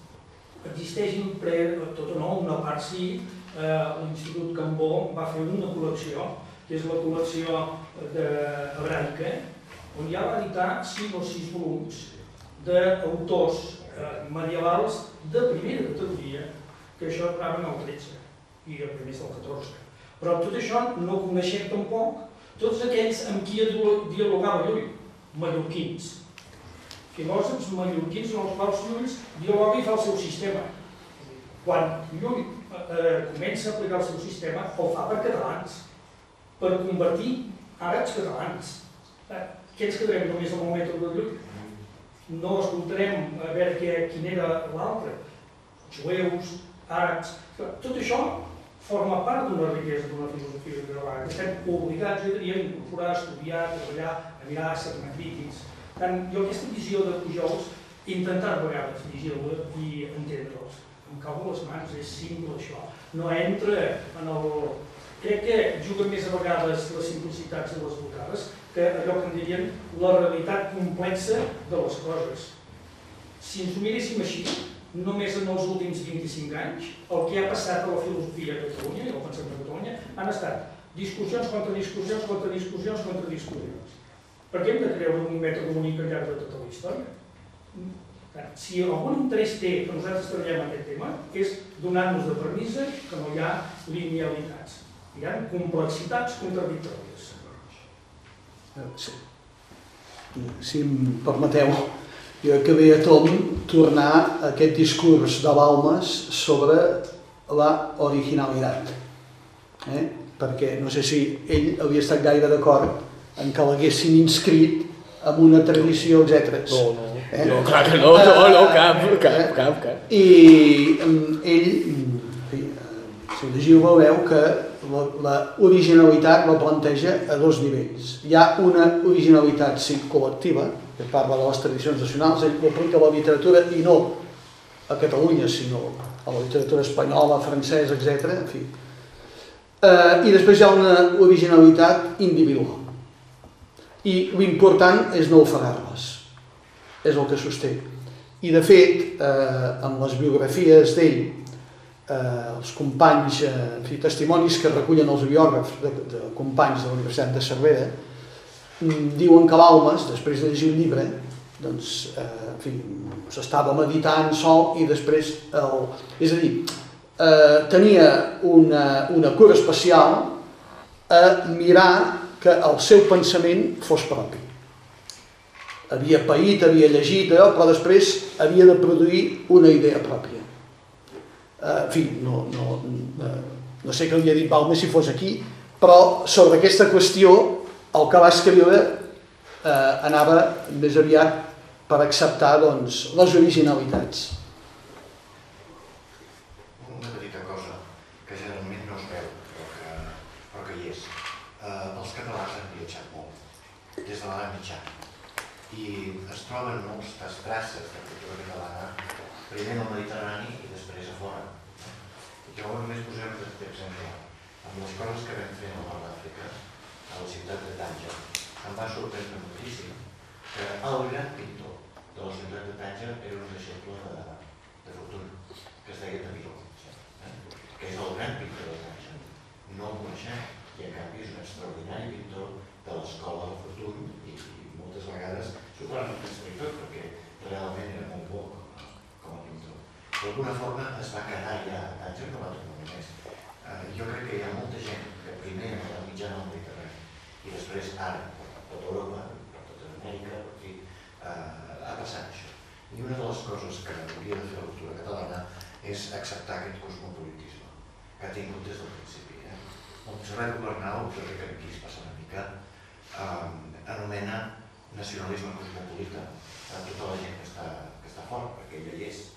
existeix un pre, tot o no, una part sí, eh, l'Institut Cambó va fer una col·lecció, que és la col·lecció hebraica, on ja va editar cinc o sis volums d'autors eh, medievals de primera categoria, que això acaben al tretze i el primer és el catorze. Però tot això no coneixem tampoc tots aquells amb qui dialogava Llull, mallorquins. Filòsofs mallorquins en els quals Llull dialoga i fa el seu sistema. Quan Llull eh, comença a aplicar el seu sistema, ho fa per catalans, per convertir àrabs catalans. Eh, què ens quedarem només amb el mètode de Llull? No escoltarem a veure què, quin era l'altre. Jueus, àrabs... Tot això forma part d'una riquesa d'una filosofia catalana. Estem obligats, jo diria, a incorporar, a estudiar, a treballar, a mirar, a ser crítics. Tant, jo aquesta visió de Pujols, intentar a vegades llegir-la i entendre'ls. Em cau a les mans, és simple això. No entra en el... Crec que juguen més a vegades les simplicitats i les botades que allò que en dirien la realitat complexa de les coses. Si ens ho miréssim així, només en els últims vint-i-cinc anys, el que ha passat a la filosofia a Catalunya i al pensament de Catalunya han estat discussions contra discussions, contra discussions, contra discussions. Per què hem de creure un mètode únic al llarg de tota la història? Si algun interès té que nosaltres treballem aquest tema, és donar-nos de permisa que no hi ha linealitats. Hi ha complexitats contradictòries. Sí. Si em permeteu, jo acabé a Tom tornar a aquest discurs de Balmes sobre la originalitat. Eh? Perquè no sé si ell havia estat gaire d'acord en que l'haguessin inscrit en una tradició, etcètera. No, no, eh? no, clar que no, no, no, cap, cap, cap, cap. I ell, si llegiu veureu que l'originalitat la planteja a dos nivells. Hi ha una originalitat sí, col·lectiva, que parla de les tradicions nacionals, ell ho aplica a la literatura i no a Catalunya, sinó a la literatura espanyola, francesa, etcètera. En fi. Eh, I després hi ha una originalitat individual. I l'important és no ofegar-les. És el que sosté. I de fet, eh, en les biografies d'ell, Eh, els companys, eh, en fi, testimonis que recullen els biògrafs de, de companys de la Universitat de Cervera, diuen que Balmes, després de llegir el llibre, doncs, eh, en fi, s'estava meditant sol i després, el, és a dir, eh, tenia una, una cura especial a mirar que el seu pensament fos propi. Havia paït, havia llegit, però després havia de produir una idea pròpia. En fi, no, no, no sé què li ha dit Balmes si fos aquí, però sobre aquesta qüestió el que va escriure eh, anava més aviat per acceptar doncs, les originalitats. Una petita cosa que generalment no es veu, però que, però que hi és. Eh, els catalans han viatjat molt, des de l'edat mitjana, i es troben moltes traces de cultura catalana, primer en el Mediterrani i després a fora. Jo només posem aquest exemple. Amb les coses que vam fer al nord d'Àfrica, a la ciutat de Tànger, em va sorprendre moltíssim que el gran pintor de la ciutat de Tànger era un deixeble de, de Fortuny, que es deia Tamiró, eh? que és el gran pintor de Tànger. No el coneixem, i en canvi és un extraordinari pintor de l'escola de Fortuny i, i moltes vegades s'ho poden pensar i tot, perquè realment era molt bo com, com a pintor. D'alguna forma es va quedar ja a Tànger, no va tornar més. Uh, jo crec que hi ha molta gent que primer en la mitjana del Mediterrani i després ara per tota Europa, per tota Amèrica, per fi, uh, ha passat això. I una de les coses que hauria de fer la cultura catalana és acceptar aquest cosmopolitisme que ha tingut des del principi. Eh? El Montserrat Bernal, jo crec que aquí es passa una mica, um, anomena nacionalisme cosmopolita a tota la gent que està, que està fora, perquè ella hi és.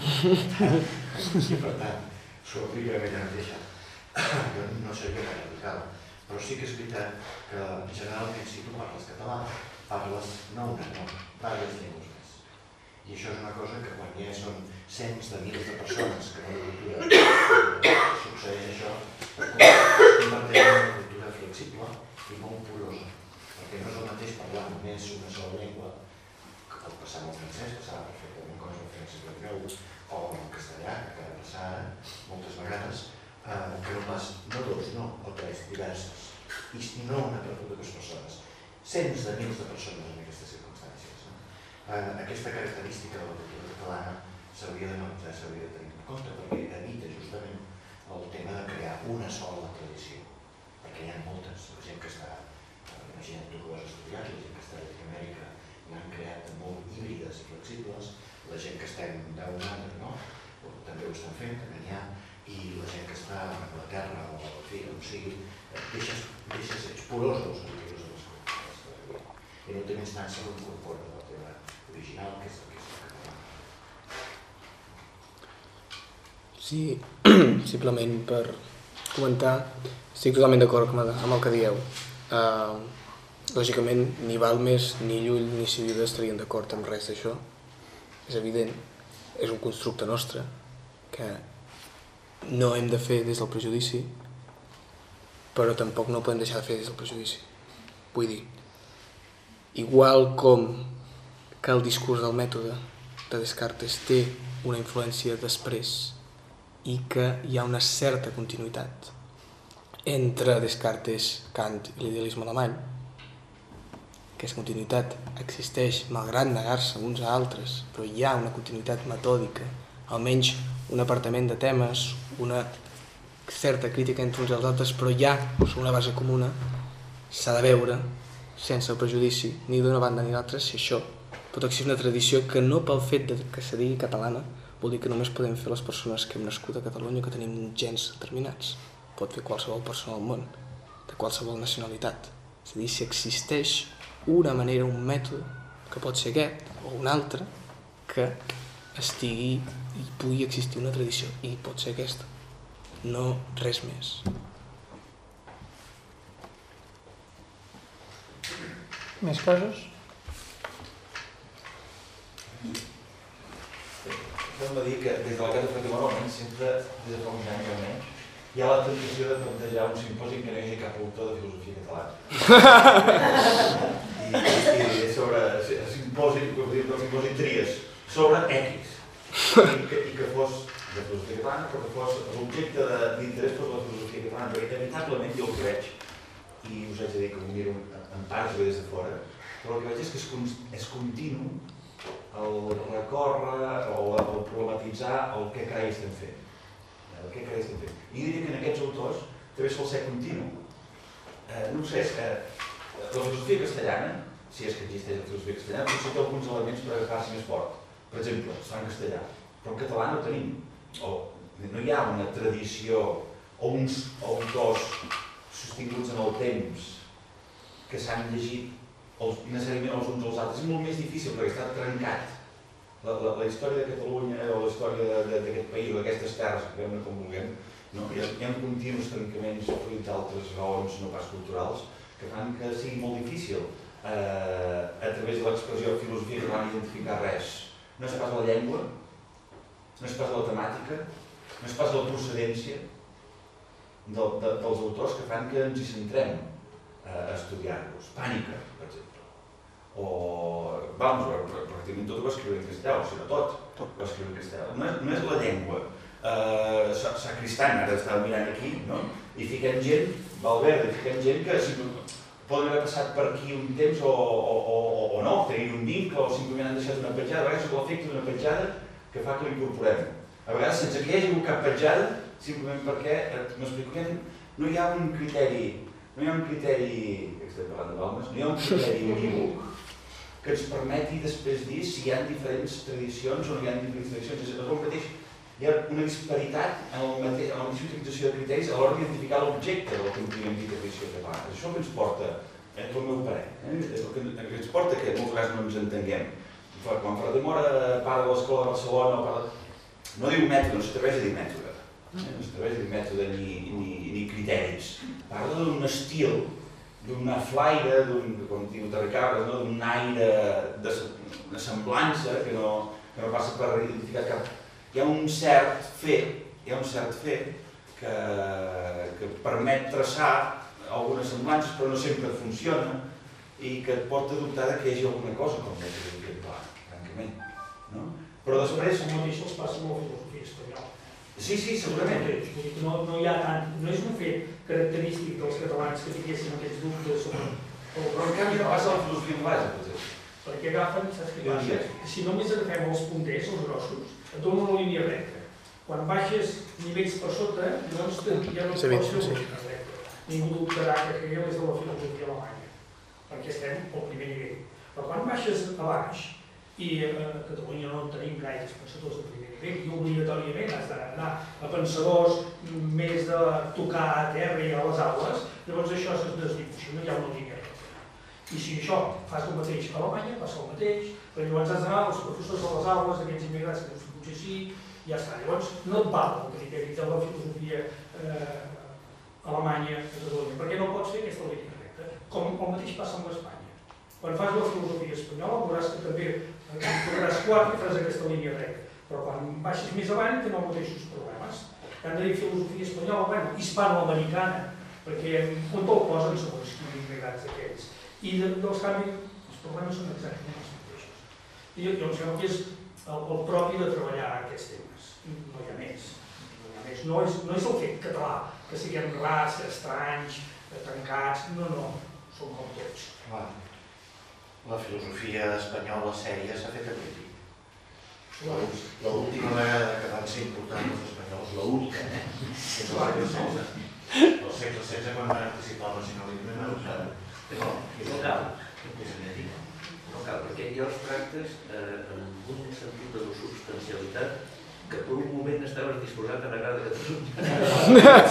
I per tant, s'ho aplica a ella mateixa. Jo no seria tan radical, però sí que és veritat que en general si tu parles català, parles no una, no, diverses llengües més. I això és una cosa que quan ja són cents de milers de persones que en una cultura succeeix això, es converteix en una cultura flexible i molt porosa, perquè no és el mateix parlar només una sola llengua, que pot passar amb el francès, passava perfectament com el francès de greu, o amb el castellà, que acaba de passar ara, moltes vegades, eh, que no pas, no dos, no, o tres, diverses, i no una per totes les persones, cents de mils de persones en aquestes circumstàncies. No? Eh, aquesta característica de la cultura catalana s'hauria d'analitzar, s'hauria de tenir en compte, perquè evita justament el tema de crear una sola tradició, perquè hi ha moltes, la gent que està, imagina't tu que ho has estudiat, la gent que està a Llatinoamèrica l'han creat molt híbrides i flexibles, la gent que estem d'un altre, no? També ho estan fent, també n'hi ha, i la gent que està a Anglaterra o a fi, on sigui, deixes, deixes ets porosos en les coses. I no té més instància que incorpora del tema original, que és el que és el català. Sí, simplement per comentar, estic totalment d'acord amb el que dieu. Uh, lògicament, ni Balmes, ni Llull, ni Sibiuda estarien d'acord amb res d'això. És evident, és un constructe nostre que no hem de fer des del prejudici, però tampoc no ho podem deixar de fer des del prejudici. Vull dir, igual com que el discurs del mètode de Descartes té una influència després i que hi ha una certa continuïtat entre Descartes, Kant i l'idealisme alemany, aquesta continuïtat existeix malgrat negar-se uns a altres, però hi ha una continuïtat metòdica, almenys un apartament de temes, una certa crítica entre uns i els altres, però hi ha una base comuna, s'ha de veure, sense el prejudici, ni d'una banda ni l'altra, si això pot existir una tradició que no pel fet de que se digui catalana vol dir que només podem fer les persones que hem nascut a Catalunya, que tenim uns gens determinats. Pot fer qualsevol persona al món, de qualsevol nacionalitat. És a dir, si existeix una manera, un mètode, que pot ser aquest o un altre, que estigui i pugui existir una tradició, i pot ser aquesta, no res més. Més coses? Hem de dir que des de la Casa Fàtima, sempre, des de fa uns anys almenys, hi ha la tentació de plantejar un simposi que no hi hagi cap autor de filosofia catalana. I, i, i sobre el simposi, el simposi tries, sobre X, i que, i que fos de filosofia catalana, però que fos l'objecte d'interès per la filosofia catalana, perquè inevitablement jo el que veig, i us haig de dir que ho miro en parts o des de fora, però el que veig és que és, és continu el recórrer o el problematitzar el què carai estem fent. El què carai estem fent. I diria que en aquests autors també sol ser continu. Eh, no ho sé, eh, la filosofia castellana, si és que existeix la filosofia castellana, potser té alguns elements per agafar-se més fort. Per exemple, es fa en castellà, però en català no tenim. O no hi ha una tradició o uns autors sostinguts en el temps que s'han llegit els, necessàriament els uns als altres. És molt més difícil perquè està trencat. La, la, la història de Catalunya o la història d'aquest país o d'aquestes terres, que creiem com vulguem, no? hi, ha, hi ha continus trencaments fruit d'altres raons no pas culturals que fan que sigui molt difícil eh, a través de l'expressió filosofia catalana identificar res. No és pas la llengua, no és pas la temàtica, no és pas la procedència de, de, dels autors que fan que ens hi centrem a estudiar-los. Pànica, per exemple, o vamos, pràcticament tot ho va escriure en castellà, o sigui, tot ho va escriure en castellà. No és, no és la llengua eh, sacristana, ara estava mirant aquí, no? I fiquem gent, Valverde, fiquem gent que poden haver passat per aquí un temps o, o, o, o no, tenir un vincle o simplement han deixat una petjada, a vegades és l'efecte d'una petjada que fa que l'incorporem. A vegades sense que hi hagi cap petjada, simplement perquè, m'explico que no hi ha un criteri, no hi ha un criteri, que estem parlant de Balmes, no hi ha un criteri unívoc que ens permeti després dir si hi ha diferents tradicions o no hi ha diferents tradicions. És el mateix, hi ha una disparitat en la mateixa utilització de criteris a l'hora d'identificar l'objecte del que podríem dir tradició catalana. És això que ens porta, és el meu parer, és el que ens porta que moltes vegades no ens entenguem. Quan Ferrademora parla de l'Escola de Barcelona, no diu mètode, no s'atreveix a dir mètode, no s'atreveix a dir mètode ni criteris. Parla d'un estil, d'una flaire, com diu Terracabra, d'un aire de semblança que no passa per identificar cap. Hi ha un cert fet, hi ha un cert fet que permet traçar algunes semblances, però no sempre funciona i que et porta a dubtar que hi hagi alguna cosa com la filosofia catalana, francament. Però després... El mateix els passa amb la filosofia espanyola. Sí, sí, segurament. No hi ha tant, no és un fet característic dels catalans que tinguessin aquests dubtes sobre... Però en canvi no passa a la filosofia anglesa, per exemple. Perquè agafen, saps què passa? Si només agafem els punters, els grossos, et dona una línia recta. Quan baixes nivells per sota, doncs ja no pots fer una línia recta. Ningú dubtarà que Hegel és de la filosofia alemanya, perquè estem al primer nivell. Però quan baixes a baix, i a Catalunya no en tenim gaires pensadors de primer nivell, i obligatòriament has d'anar a pensadors més de tocar a terra i a les aules, llavors això es desdibuixa, no hi ha una línia recta. I si això fas el mateix a Alemanya, passa el mateix, però llavors has d'anar als professors de les aules, aquests immigrats que no s'ho potser sí, ja està. Llavors no et val el criteri de la filosofia alemanya a Catalunya, perquè no pots fer aquesta línia recta, com el mateix passa amb l'Espanya. Quan fas la filosofia espanyola veuràs que també trobaràs quatre i faràs aquesta línia recta, però quan baixes més avall tenen els mateixos problemes. Han de dir filosofia espanyola, bueno, hispanoamericana, perquè on te'l posen segons quins immigrats d'aquells. I dels canvis, els problemes són exactament els mateixos. I em sembla que és el propi de treballar aquests temes. No hi ha més. No és el fet català, que siguem rars, estranys, tancats, no, no, som com tots. La filosofia espanyola sèria s'ha fet a Briti. L'última vegada que van ser importants els espanyols, l'última, eh? És el segle setze. El segle setze, quan van anticipar el nacionalisme, no ho saben. No cal, no cal, perquè ja els tractes amb un sentit de substancialitat que per un moment estaves disposat a negar de Catalunya.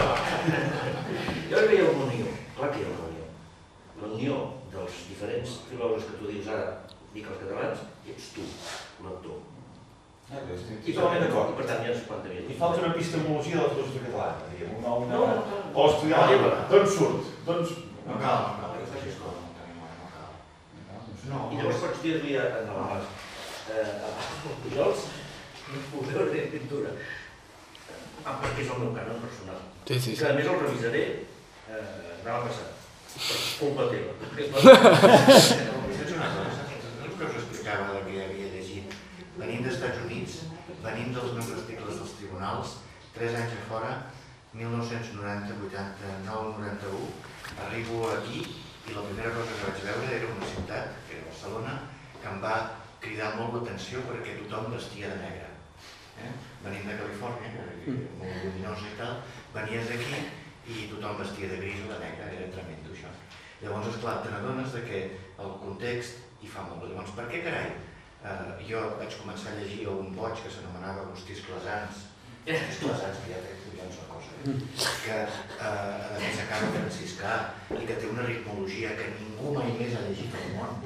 Jo veia una unió, clar que hi ha una unió. La unió dels diferents filòsofs que tu dius ara, dic els catalans, i ets tu, l'actor. I per tant ja ens planta bé. I falta una epistemologia de la filosofia catalana, diríem, o estudiar la llengua. D'on surt? No cal, no cal, que facis com, no cal. I llavors pots dir-li a l'Amas, a Pujols, no puc veure de pintura, perquè és el meu cànon personal. I que a més el revisaré demà passat. Culpa teva. Saps una cosa? El que us explicava del que havia llegit. Venim dels Estats Units, venim dels meus articles dels tribunals, tres anys a fora, mil nou-cents noranta, vuitanta-nou, noranta-u, arribo aquí i la primera cosa que vaig veure era una ciutat, que era Barcelona, que em va cridar molt l'atenció perquè tothom vestia de negre. Venim de Califòrnia, molt lluminosa i tal, venies aquí i tothom vestia de gris o de negre, era tremendo això. Llavors, esclar, te n'adones que el context hi fa molt. Llavors, per què carai? Jo vaig començar a llegir un boig que s'anomenava Agustí Esclasans, Esclasans, que ja té collons la cosa, que a més acaba franciscà i que té una ritmologia que ningú mai més ha llegit al món.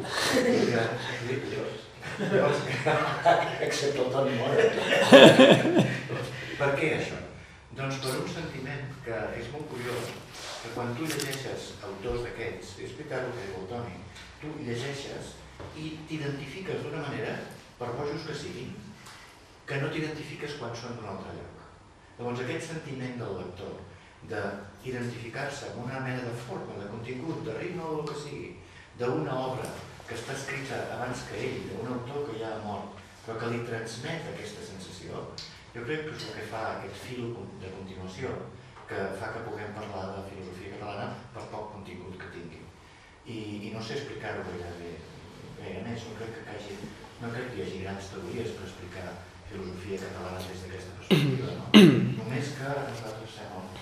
Excepte el Toni Mora. Per què això? Doncs per un sentiment que és molt curiós, que quan tu llegeixes autors d'aquests, és veritat el que diu el Toni, tu llegeixes i t'identifiques d'una manera, per bojos que siguin, que no t'identifiques quan són d'un altre lloc. Llavors aquest sentiment del lector d'identificar-se amb una mena de forma, de contingut, de ritme o el que sigui, d'una obra que està escrita abans que ell, d'un autor que ja ha mort, però que li transmet aquesta sensació, jo crec que és el que fa aquest fil de continuació, que fa que puguem parlar de filosofia catalana per poc contingut que tingui. I, i no sé explicar-ho gaire bé. Bé, a més, no crec que, hagi, no crec que hi hagi grans teories per explicar filosofia catalana des d'aquesta perspectiva, no? Només que nosaltres sem el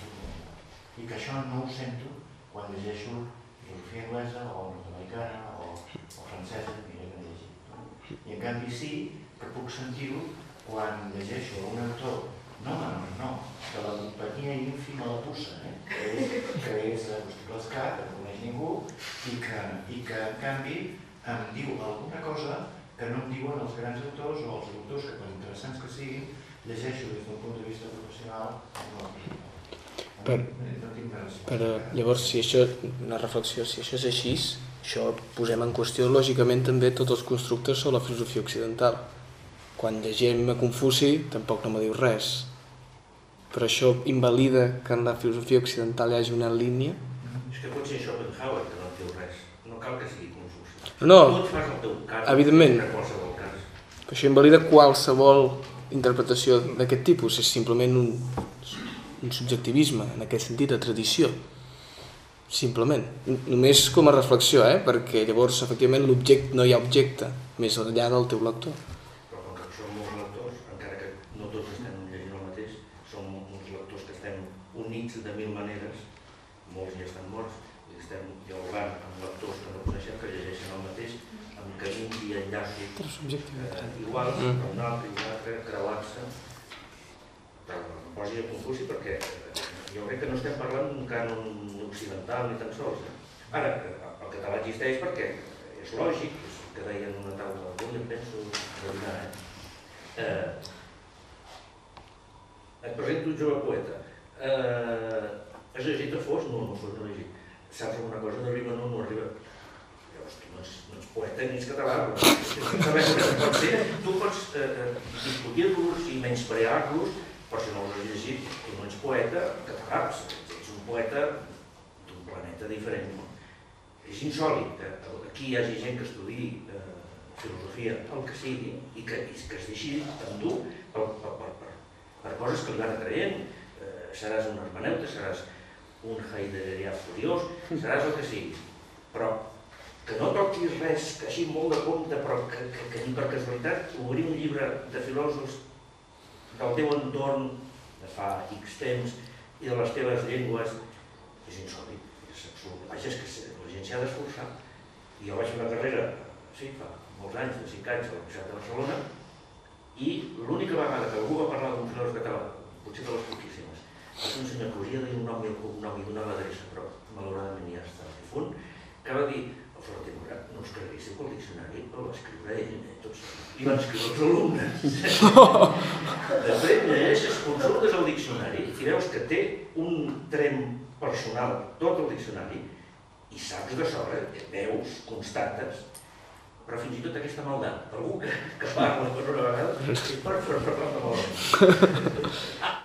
I que això no ho sento quan llegeixo filosofia anglesa o nord-americana o, o francesa, mira que he llegit. No? I en canvi sí que puc sentir-ho quan llegeixo un autor, no menor, no, de la companyia ínfima la puça, eh? que és, que és Agustí Clascar, que no coneix ningú, i que, i que en canvi em diu alguna cosa que no em diuen els grans autors o els autors que, per interessants que siguin, llegeixo des d'un punt de vista professional. No, Per, no tinc res. però llavors, si això, una reflexió, si això és així, això posem en qüestió lògicament també tots els constructes sobre la filosofia occidental. Quan llegim a Confuci tampoc no me diu res, però això invalida que en la filosofia occidental hi hagi una línia? És que pot ser Schopenhauer que no et diu res, no cal que sigui Confuci. No, tu et fas el teu cas, evidentment. de qualsevol cas. Però això invalida qualsevol interpretació d'aquest tipus, és simplement un, un subjectivisme, en aquest sentit, de tradició. Simplement. Només com a reflexió, eh? Perquè llavors, efectivament, l'objecte no hi ha objecte més enllà del teu lector. Però com que som molts lectors, encara que no tots estem llegint el mateix, som uns lectors que estem units de mil maneres, molts ja estan morts, i estem dialogant amb lectors que no coneixem, que llegeixen el mateix, amb camins i enllaços eh, iguals, mm. un altre i un altre, creuant-se. Però no posi a Confuci perquè jo crec que no estem parlant d'un cànon occidental ni tan sols. Eh? Ara, el català existeix perquè és lògic, és el que deien una taula d'avui, em penso de dinar, eh? eh? Et presento un jove poeta. Eh, has llegit a Fos? No, no, Fos no he llegit. Saps alguna cosa de Riba? No, no arriba. Llavors, tu no ets, no ets poeta ni ets català, però no sabem què pot ser. Tu pots eh, discutir-los i menysprear-los, però si no els has llegit, tu no ets poeta català, ets un poeta d'un planeta diferent. És insòlit que aquí hi hagi gent que estudi eh, filosofia, el que sigui, i que, i que es deixi endur per, per, per, per, per coses que li van atraient. Eh, seràs un hermeneuta, seràs un heideggerià furiós, seràs el que sigui. Però que no toquis res, que així molt de compte, però que, que, que ni per casualitat obrir un llibre de filòsofs del teu entorn de fa X temps i de les teves llengües és insòlit, és absurd. Vaja, és que la gent s'hi ha d'esforçar. I jo vaig fer una carrera, sí, fa molts anys, de cinc anys, a la Universitat de Barcelona, i l'única vegada que algú va parlar d'un filòsof català, potser de les poquíssimes, va ser un senyor que hauria de dir un nom i el cognom i donar l'adreça, però malauradament ja està difunt, que va dir: el Ferrer Morat, no us creguéssiu que el diccionari el va escriure ell, eh? Tots hi van escriure els alumnes. De fet, llegeixes, consultes el diccionari i veus que té un trem personal tot el diccionari i saps de sobre, veus, constates, però fins i tot aquesta maldat, algú que, que parla per una vegada, és per, per parlar de maldat.